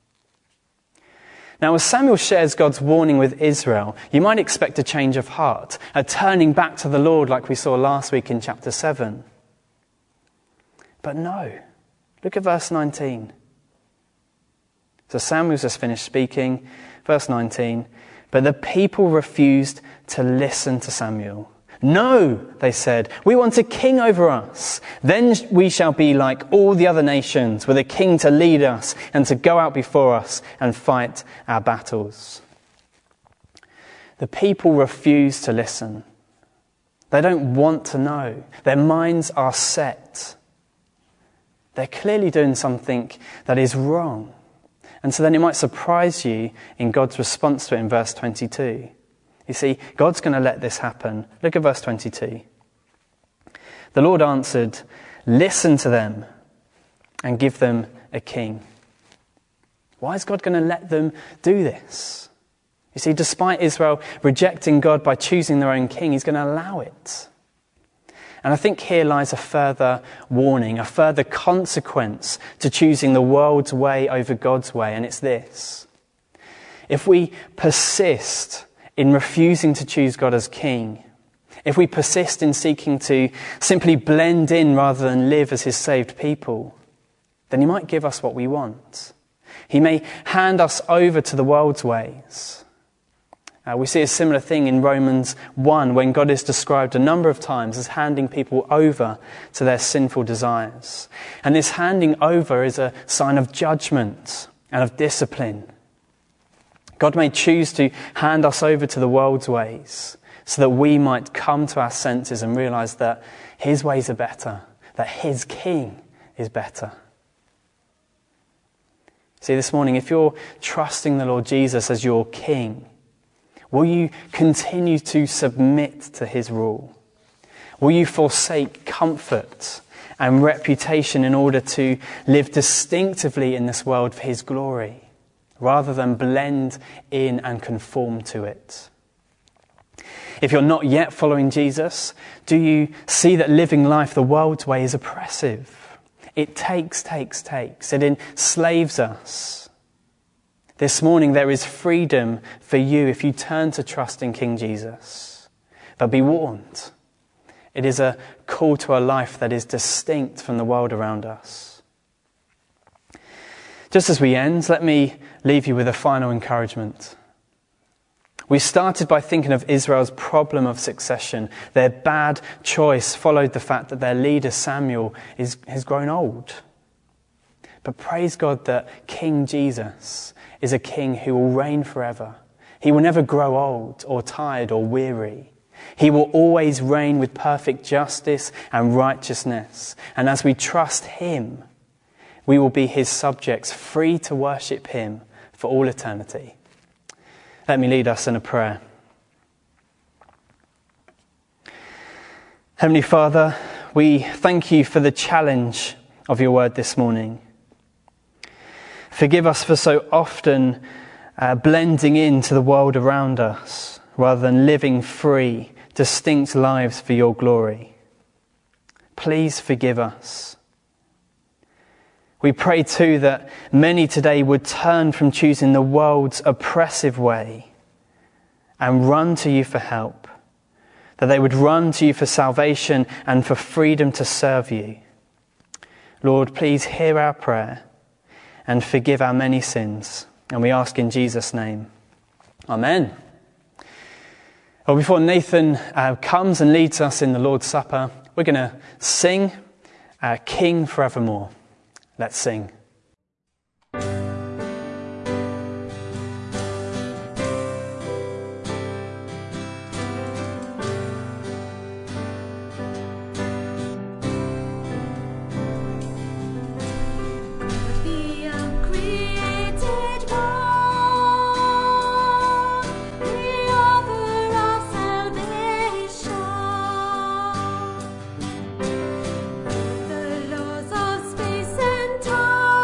Now, as Samuel shares God's warning with Israel, you might expect a change of heart, a turning back to the Lord like we saw last week in chapter 7. But no. Look at verse 19. So Samuel's just finished speaking. Verse 19. But the people refused to listen to Samuel. "No," they said, "we want a king over us. Then we shall be like all the other nations, with a king to lead us and to go out before us and fight our battles." The people refuse to listen. They don't want to know. Their minds are set. They're clearly doing something that is wrong. And so then it might surprise you in God's response to it in verse 22. You see, God's going to let this happen. Look at verse 22. The Lord answered, "Listen to them and give them a king." Why is God going to let them do this? You see, despite Israel rejecting God by choosing their own king, he's going to allow it. And I think here lies a further warning, a further consequence to choosing the world's way over God's way, and it's this. If we persist in refusing to choose God as king, if we persist in seeking to simply blend in rather than live as his saved people, then he might give us what we want. He may hand us over to the world's ways. We see a similar thing in Romans 1 when God is described a number of times as handing people over to their sinful desires. And this handing over is a sign of judgment and of discipline. God may choose to hand us over to the world's ways so that we might come to our senses and realise that his ways are better, that his king is better. See, this morning, if you're trusting the Lord Jesus as your king, will you continue to submit to his rule? Will you forsake comfort and reputation in order to live distinctively in this world for his glory, rather than blend in and conform to it? If you're not yet following Jesus, do you see that living life the world's way is oppressive? It takes. It enslaves us. This morning there is freedom for you if you turn to trust in King Jesus. But be warned, it is a call to a life that is distinct from the world around us. Just as we end, let me leave you with a final encouragement. We started by thinking of Israel's problem of succession. Their bad choice followed the fact that their leader Samuel has grown old. But praise God that King Jesus is a king who will reign forever. He will never grow old or tired or weary. He will always reign with perfect justice and righteousness. And as we trust him, we will be his subjects, free to worship him for all eternity. Let me lead us in a prayer. Heavenly Father, we thank you for the challenge of your word this morning. Forgive us for so often blending into the world around us rather than living free, distinct lives for your glory. Please forgive us. We pray too that many today would turn from choosing the world's oppressive way and run to you for help, that they would run to you for salvation and for freedom to serve you. Lord, please hear our prayer and forgive our many sins. And we ask in Jesus' name. Amen. Well, before Nathan comes and leads us in the Lord's Supper, we're going to sing King Forevermore. Let's sing. The laws of space and time.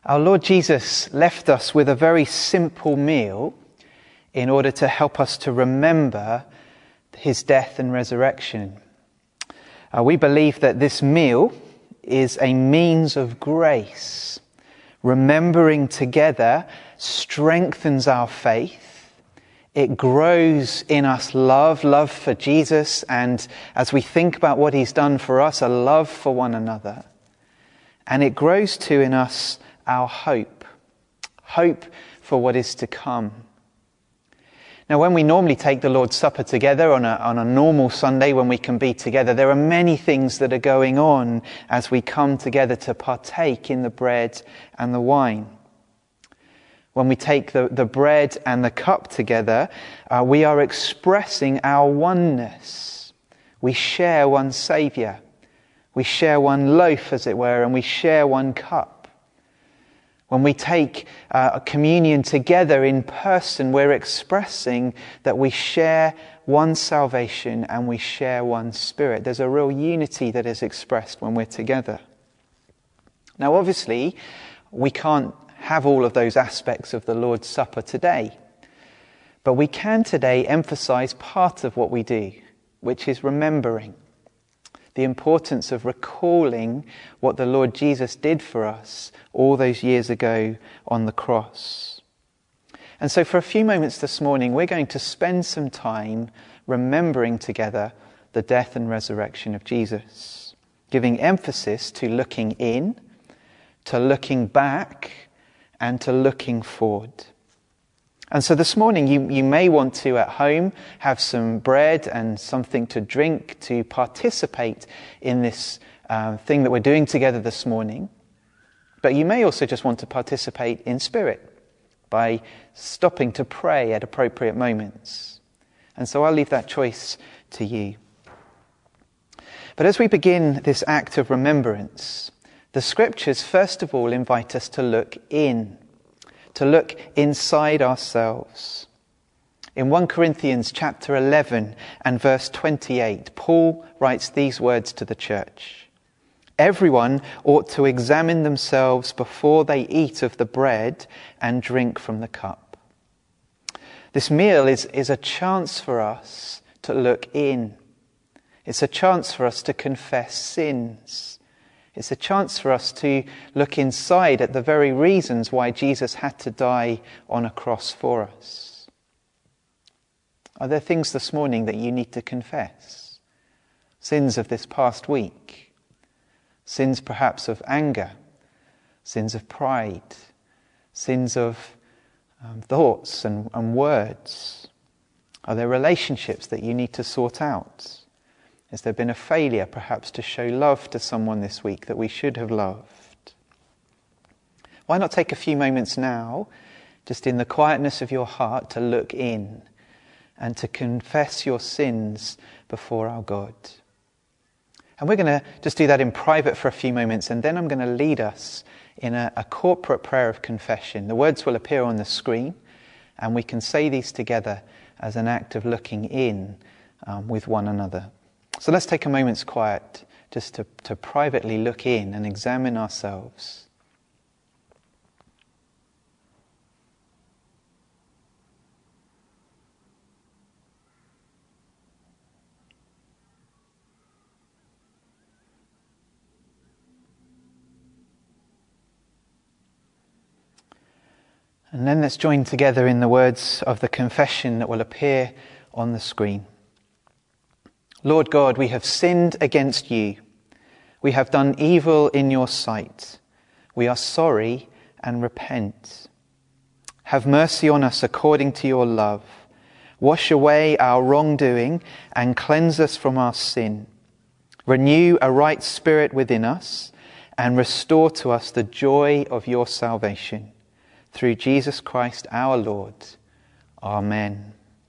Our Lord Jesus left us with a very simple meal in order to help us to remember his death and resurrection. We believe that this meal is a means of grace. Remembering together strengthens our faith. It grows in us love for Jesus, and as we think about what he's done for us, a love for one another. And it grows too in us our hope for what is to come. Now, when we normally take the Lord's Supper together on a normal Sunday when we can be together, there are many things that are going on as we come together to partake in the bread and the wine. When we take the bread and the cup together, we are expressing our oneness. We share one Saviour. We share one loaf, as it were, and we share one cup. When we take a communion together in person, we're expressing that we share one salvation and we share one Spirit. There's a real unity that is expressed when we're together. Now, obviously, we can't have all of those aspects of the Lord's Supper today, but we can today emphasize part of what we do, which is remembering. The importance of recalling what the Lord Jesus did for us all those years ago on the cross. And so for a few moments this morning, we're going to spend some time remembering together the death and resurrection of Jesus, giving emphasis to looking in, to looking back, and to looking forward. And so this morning you may want to at home have some bread and something to drink to participate in this thing that we're doing together this morning. But you may also just want to participate in spirit by stopping to pray at appropriate moments. And so I'll leave that choice to you. But as we begin this act of remembrance, the scriptures first of all invite us to look in. To look inside ourselves. In 1 Corinthians chapter 11 and verse 28, Paul writes these words to the church. Everyone ought to examine themselves before they eat of the bread and drink from the cup. This meal is a chance for us to look in. It's a chance for us to confess sins. It's a chance for us to look inside at the very reasons why Jesus had to die on a cross for us. Are there things this morning that you need to confess? Sins of this past week? Sins perhaps of anger? Sins of pride? Sins of thoughts and words? Are there relationships that you need to sort out? Has there been a failure perhaps to show love to someone this week that we should have loved? Why not take a few moments now, just in the quietness of your heart, to look in and to confess your sins before our God? And we're going to just do that in private for a few moments, and then I'm going to lead us in a corporate prayer of confession. The words will appear on the screen, and we can say these together as an act of looking in with one another. So let's take a moment's quiet just to privately look in and examine ourselves. And then let's join together in the words of the confession that will appear on the screen. Lord God, we have sinned against you. We have done evil in your sight. We are sorry and repent. Have mercy on us according to your love. Wash away our wrongdoing and cleanse us from our sin. Renew a right spirit within us and restore to us the joy of your salvation. Through Jesus Christ our Lord. Amen.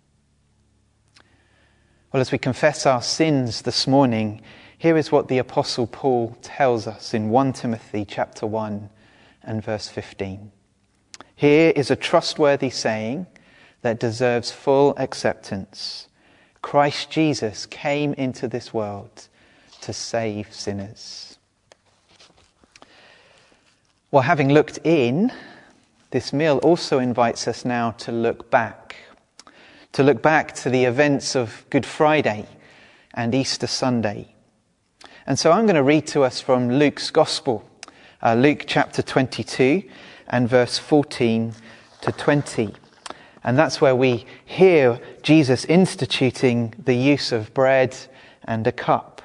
Well, as we confess our sins this morning, here is what the Apostle Paul tells us in 1 Timothy chapter 1 and verse 15. Here is a trustworthy saying that deserves full acceptance. Christ Jesus came into this world to save sinners. Well, having looked in, this meal also invites us now to look back to the events of Good Friday and Easter Sunday. And so I'm going to read to us from Luke's Gospel, Luke chapter 22 and verse 14 to 20. And that's where we hear Jesus instituting the use of bread and a cup.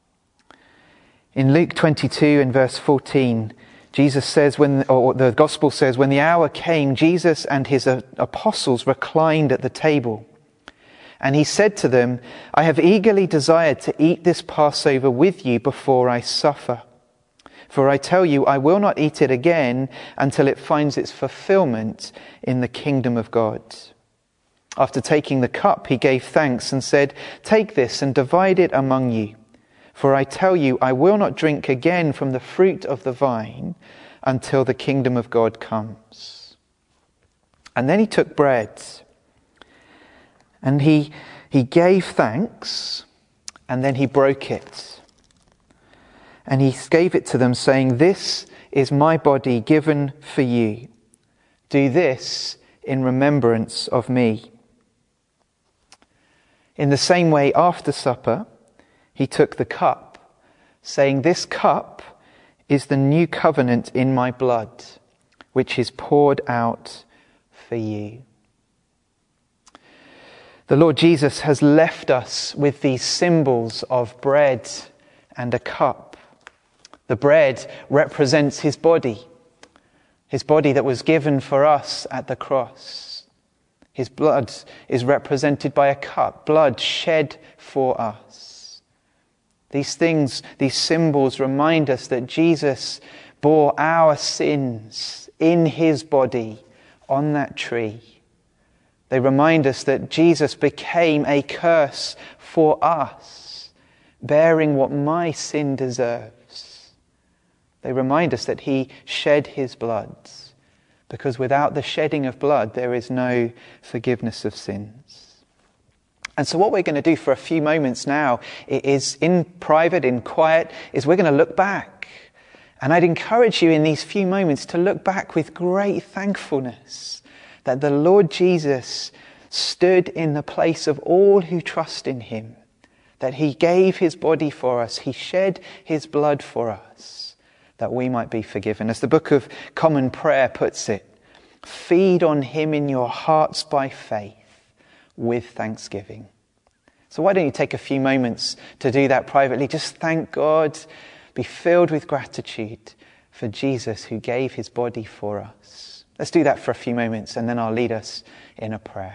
In Luke 22 and verse 14, Jesus says, the Gospel says, when the hour came, Jesus and his apostles reclined at the table. And he said to them, I have eagerly desired to eat this Passover with you before I suffer. For I tell you, I will not eat it again until it finds its fulfillment in the kingdom of God. After taking the cup, he gave thanks and said, take this and divide it among you. For I tell you, I will not drink again from the fruit of the vine until the kingdom of God comes. And then he took bread and he gave thanks and then he broke it. And he gave it to them saying, this is my body given for you. Do this in remembrance of me. In the same way, after supper, he took the cup, saying, this cup is the new covenant in my blood, which is poured out for you. The Lord Jesus has left us with these symbols of bread and a cup. The bread represents his body that was given for us at the cross. His blood is represented by a cup, blood shed for us. These things, these symbols remind us that Jesus bore our sins in his body on that tree. They remind us that Jesus became a curse for us, bearing what my sin deserves. They remind us that he shed his blood, because without the shedding of blood, there is no forgiveness of sins. And so what we're going to do for a few moments now is in private, in quiet, is we're going to look back. And I'd encourage you in these few moments to look back with great thankfulness that the Lord Jesus stood in the place of all who trust in him, that he gave his body for us, he shed his blood for us, that we might be forgiven. As the Book of Common Prayer puts it, feed on him in your hearts by faith with thanksgiving. So why don't you take a few moments to do that privately? Just thank God, be filled with gratitude for Jesus who gave his body for us. Let's do that for a few moments and then I'll lead us in a prayer.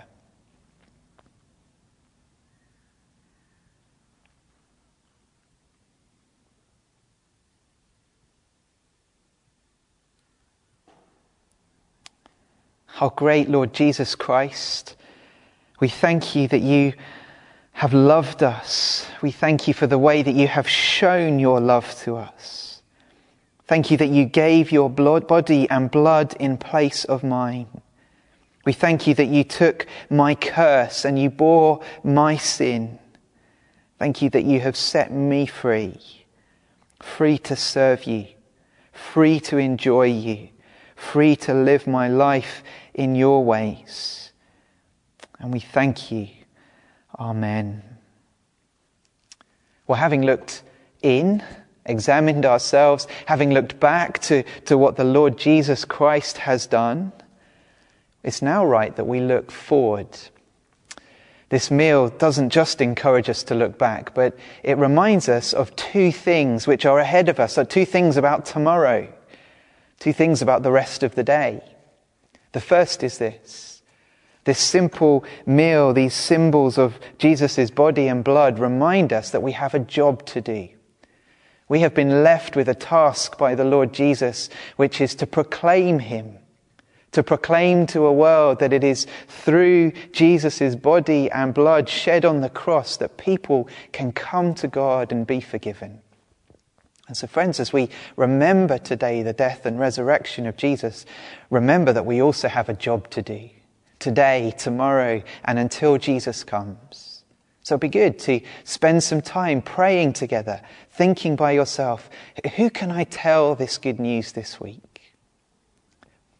Our great Lord Jesus Christ, we thank you that you have loved us. We thank you for the way that you have shown your love to us. Thank you that you gave your body and blood in place of mine. We thank you that you took my curse and you bore my sin. Thank you that you have set me free, free to serve you, free to enjoy you, free to live my life in your ways. And we thank you. Amen. Well, having looked in, examined ourselves, having looked back to what the Lord Jesus Christ has done, it's now right that we look forward. This meal doesn't just encourage us to look back, but it reminds us of two things which are ahead of us, or two things about tomorrow, two things about the rest of the day. The first is this simple meal, these symbols of Jesus' body and blood remind us that we have a job to do. We have been left with a task by the Lord Jesus, which is to proclaim him, to proclaim to a world that it is through Jesus' body and blood shed on the cross that people can come to God and be forgiven. And so friends, as we remember today the death and resurrection of Jesus, remember that we also have a job to do. Today, tomorrow, and until Jesus comes. So it'd be good to spend some time praying together, thinking by yourself, who can I tell this good news this week?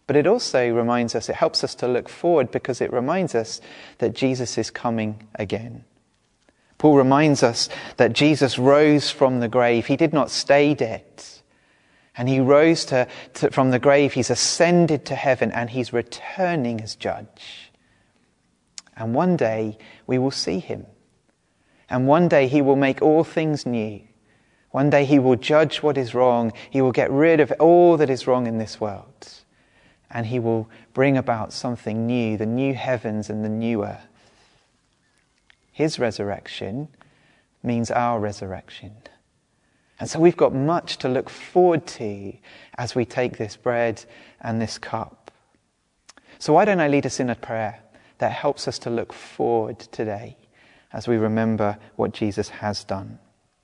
But it also reminds us, it helps us to look forward because it reminds us that Jesus is coming again. Paul reminds us that Jesus rose from the grave. He did not stay dead. And he rose from the grave. He's ascended to heaven and he's returning as judge. And one day we will see him. And one day he will make all things new. One day he will judge what is wrong. He will get rid of all that is wrong in this world. And he will bring about something new, the new heavens and the new earth. His resurrection means our resurrection. And so we've got much to look forward to as we take this bread and this cup. So why don't I lead us in a prayer that helps us to look forward today as we remember what Jesus has done.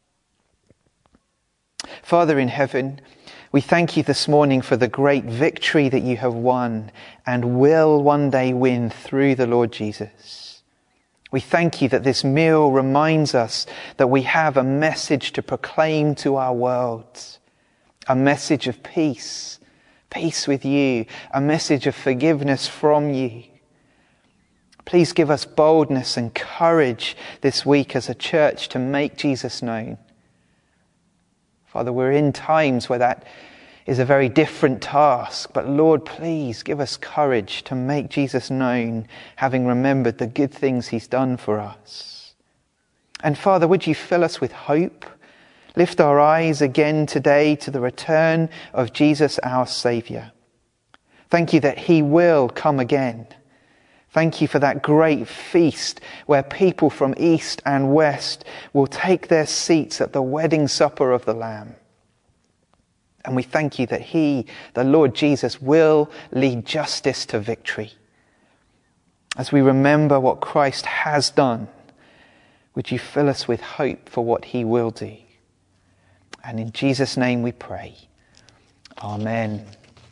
Father in heaven, we thank you this morning for the great victory that you have won and will one day win through the Lord Jesus. We thank you that this meal reminds us that we have a message to proclaim to our world, a message of peace, peace with you, a message of forgiveness from you. Please give us boldness and courage this week as a church to make Jesus known. Father, we're in times where that is a very different task, but Lord, please give us courage to make Jesus known, having remembered the good things he's done for us. And Father, would you fill us with hope? Lift our eyes again today to the return of Jesus, our Saviour. Thank you that he will come again. Thank you for that great feast where people from east and west will take their seats at the wedding supper of the Lamb. And we thank you that he, the Lord Jesus, will lead justice to victory. As we remember what Christ has done, would you fill us with hope for what he will do? And in Jesus' name we pray. Amen.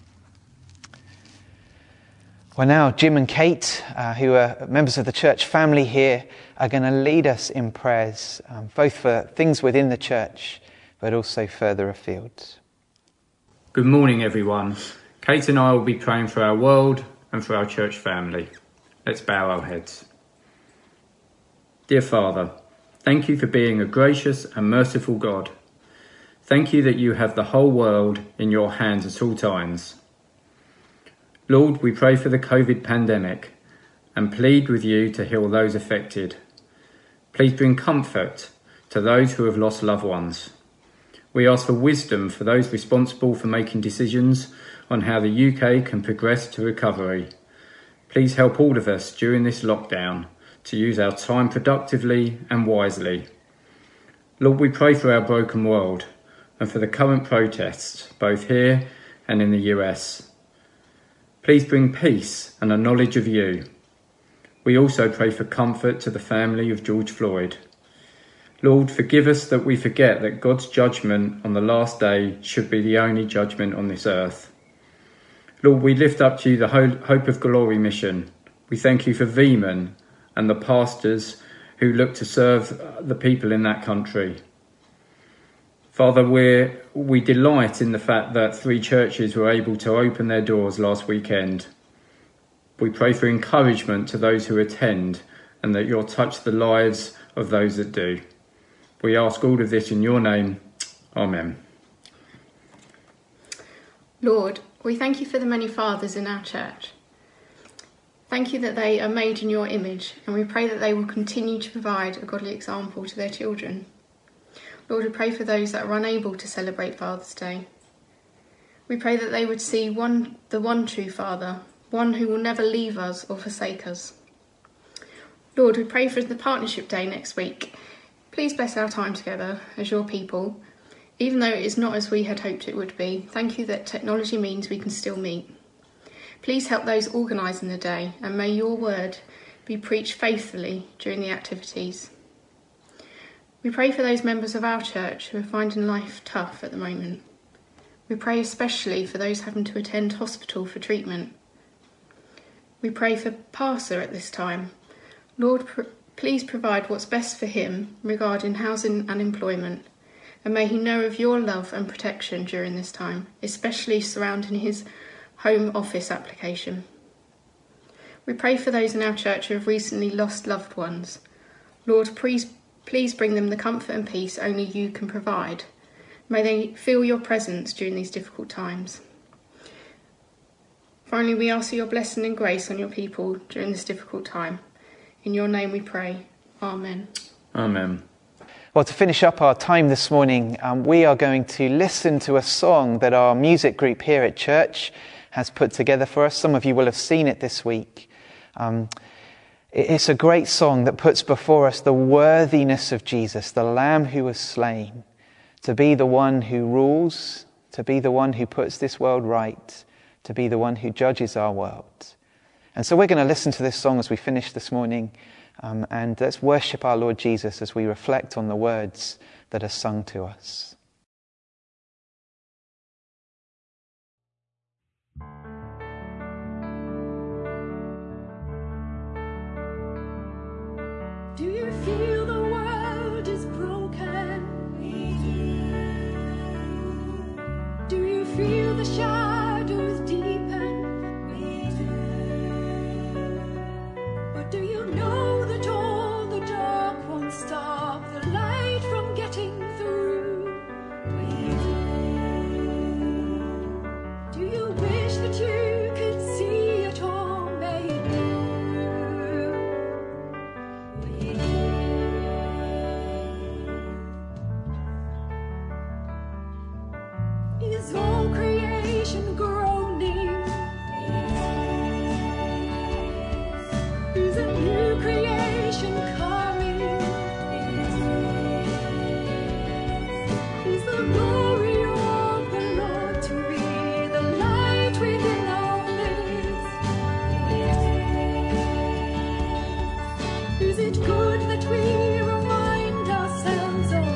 Well, now Jim and Kate, who are members of the church family here, are going to lead us in prayers, both for things within the church, but also further afield. Good morning, everyone. Kate and I will be praying for our world and for our church family. Let's bow our heads. Dear Father, thank you for being a gracious and merciful God. Thank you that you have the whole world in your hands at all times. Lord, we pray for the COVID pandemic and plead with you to heal those affected. Please bring comfort to those who have lost loved ones. We ask for wisdom for those responsible for making decisions on how the UK can progress to recovery. Please help all of us during this lockdown to use our time productively and wisely. Lord, we pray for our broken world and for the current protests, both here and in the US. Please bring peace and a knowledge of you. We also pray for comfort to the family of George Floyd. Lord, forgive us that we forget that God's judgment on the last day should be the only judgment on this earth. Lord, we lift up to you the Hope of Glory mission. We thank you for Veeman and the pastors who look to serve the people in that country. Father, we delight in the fact that 3 churches were able to open their doors last weekend. We pray for encouragement to those who attend and that you'll touch the lives of those that do. We ask all of this in your name. Amen. Lord, we thank you for the many fathers in our church. Thank you that they are made in your image, and we pray that they will continue to provide a godly example to their children. Lord, we pray for those that are unable to celebrate Father's Day. We pray that they would see the one true Father, one who will never leave us or forsake us. Lord, we pray for the Partnership Day next week. Please bless our time together as your people. Even though it is not as we had hoped it would be, thank you that technology means we can still meet. Please help those organising the day, and may your word be preached faithfully during the activities. We pray for those members of our church who are finding life tough at the moment. We pray especially for those having to attend hospital for treatment. We pray for Parser at this time. Lord, please provide what's best for him regarding housing and employment, and may he know of your love and protection during this time, especially surrounding his Home Office application. We pray for those in our church who have recently lost loved ones. Lord, please bring them the comfort and peace only you can provide. May they feel your presence during these difficult times. Finally, we ask for your blessing and grace on your people during this difficult time. In your name we pray. Amen. Amen. Well, to finish up our time this morning, we are going to listen to a song that our music group here at church has put together for us. Some of you will have seen it this week. It's a great song that puts before us the worthiness of Jesus, the Lamb who was slain, to be the one who rules, to be the one who puts this world right, to be the one who judges our world. And so we're going to listen to this song as we finish this morning, and let's worship our Lord Jesus as we reflect on the words that are sung to us. Do you feel the world is broken? We do. Do you feel the shadows deepen? We do. But do you know that all the dark won't stop the light from getting through? We do. Do you wish that you could see it all made new? Is all creation groaning? Is a new creation coming? Is the glory of the Lord to be the light within our midst? Is it good that we remind ourselves of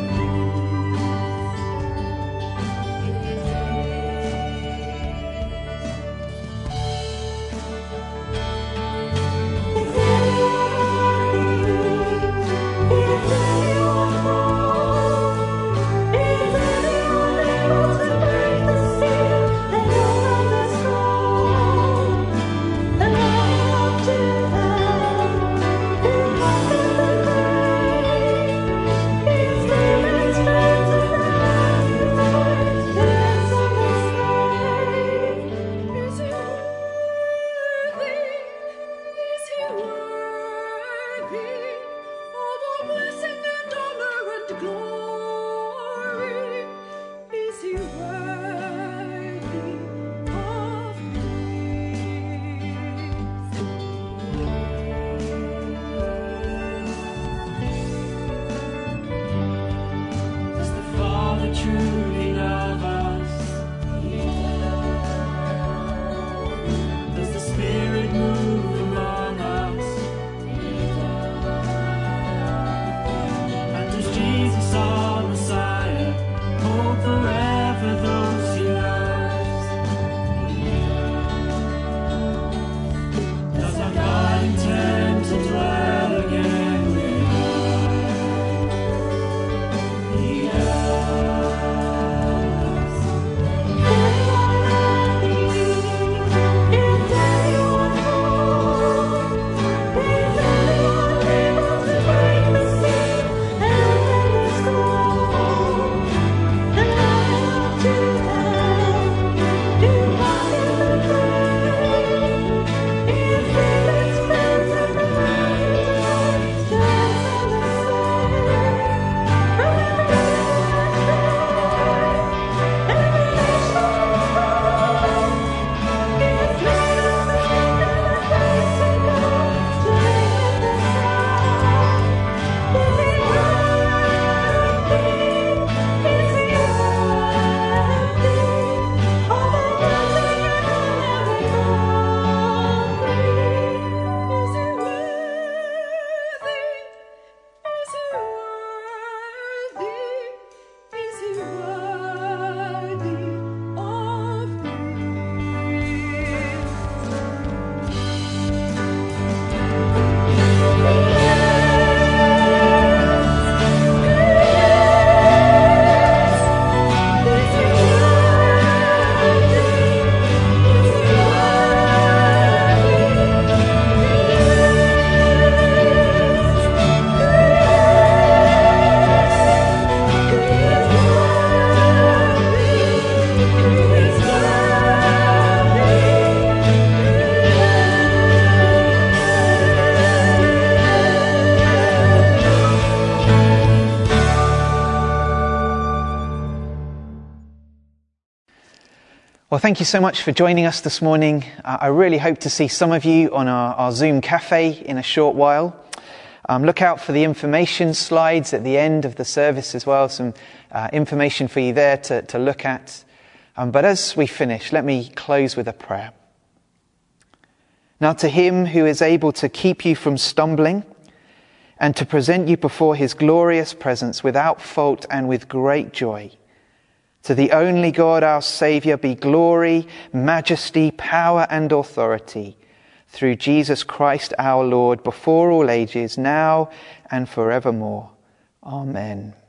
truly love us? Does the Spirit move among us? And does Jesus our Messiah hold forever those he loves? Does our God intend to dwell again with us? He does. Well, thank you so much for joining us this morning. I really hope to see some of you on our Zoom cafe in a short while. Look out for the information slides at the end of the service as well, some information for you there to look at. But as we finish, let me close with a prayer. Now to him who is able to keep you from stumbling and to present you before his glorious presence without fault and with great joy, to the only God, our Saviour, be glory, majesty, power and authority through Jesus Christ our Lord, before all ages, now and forevermore. Amen.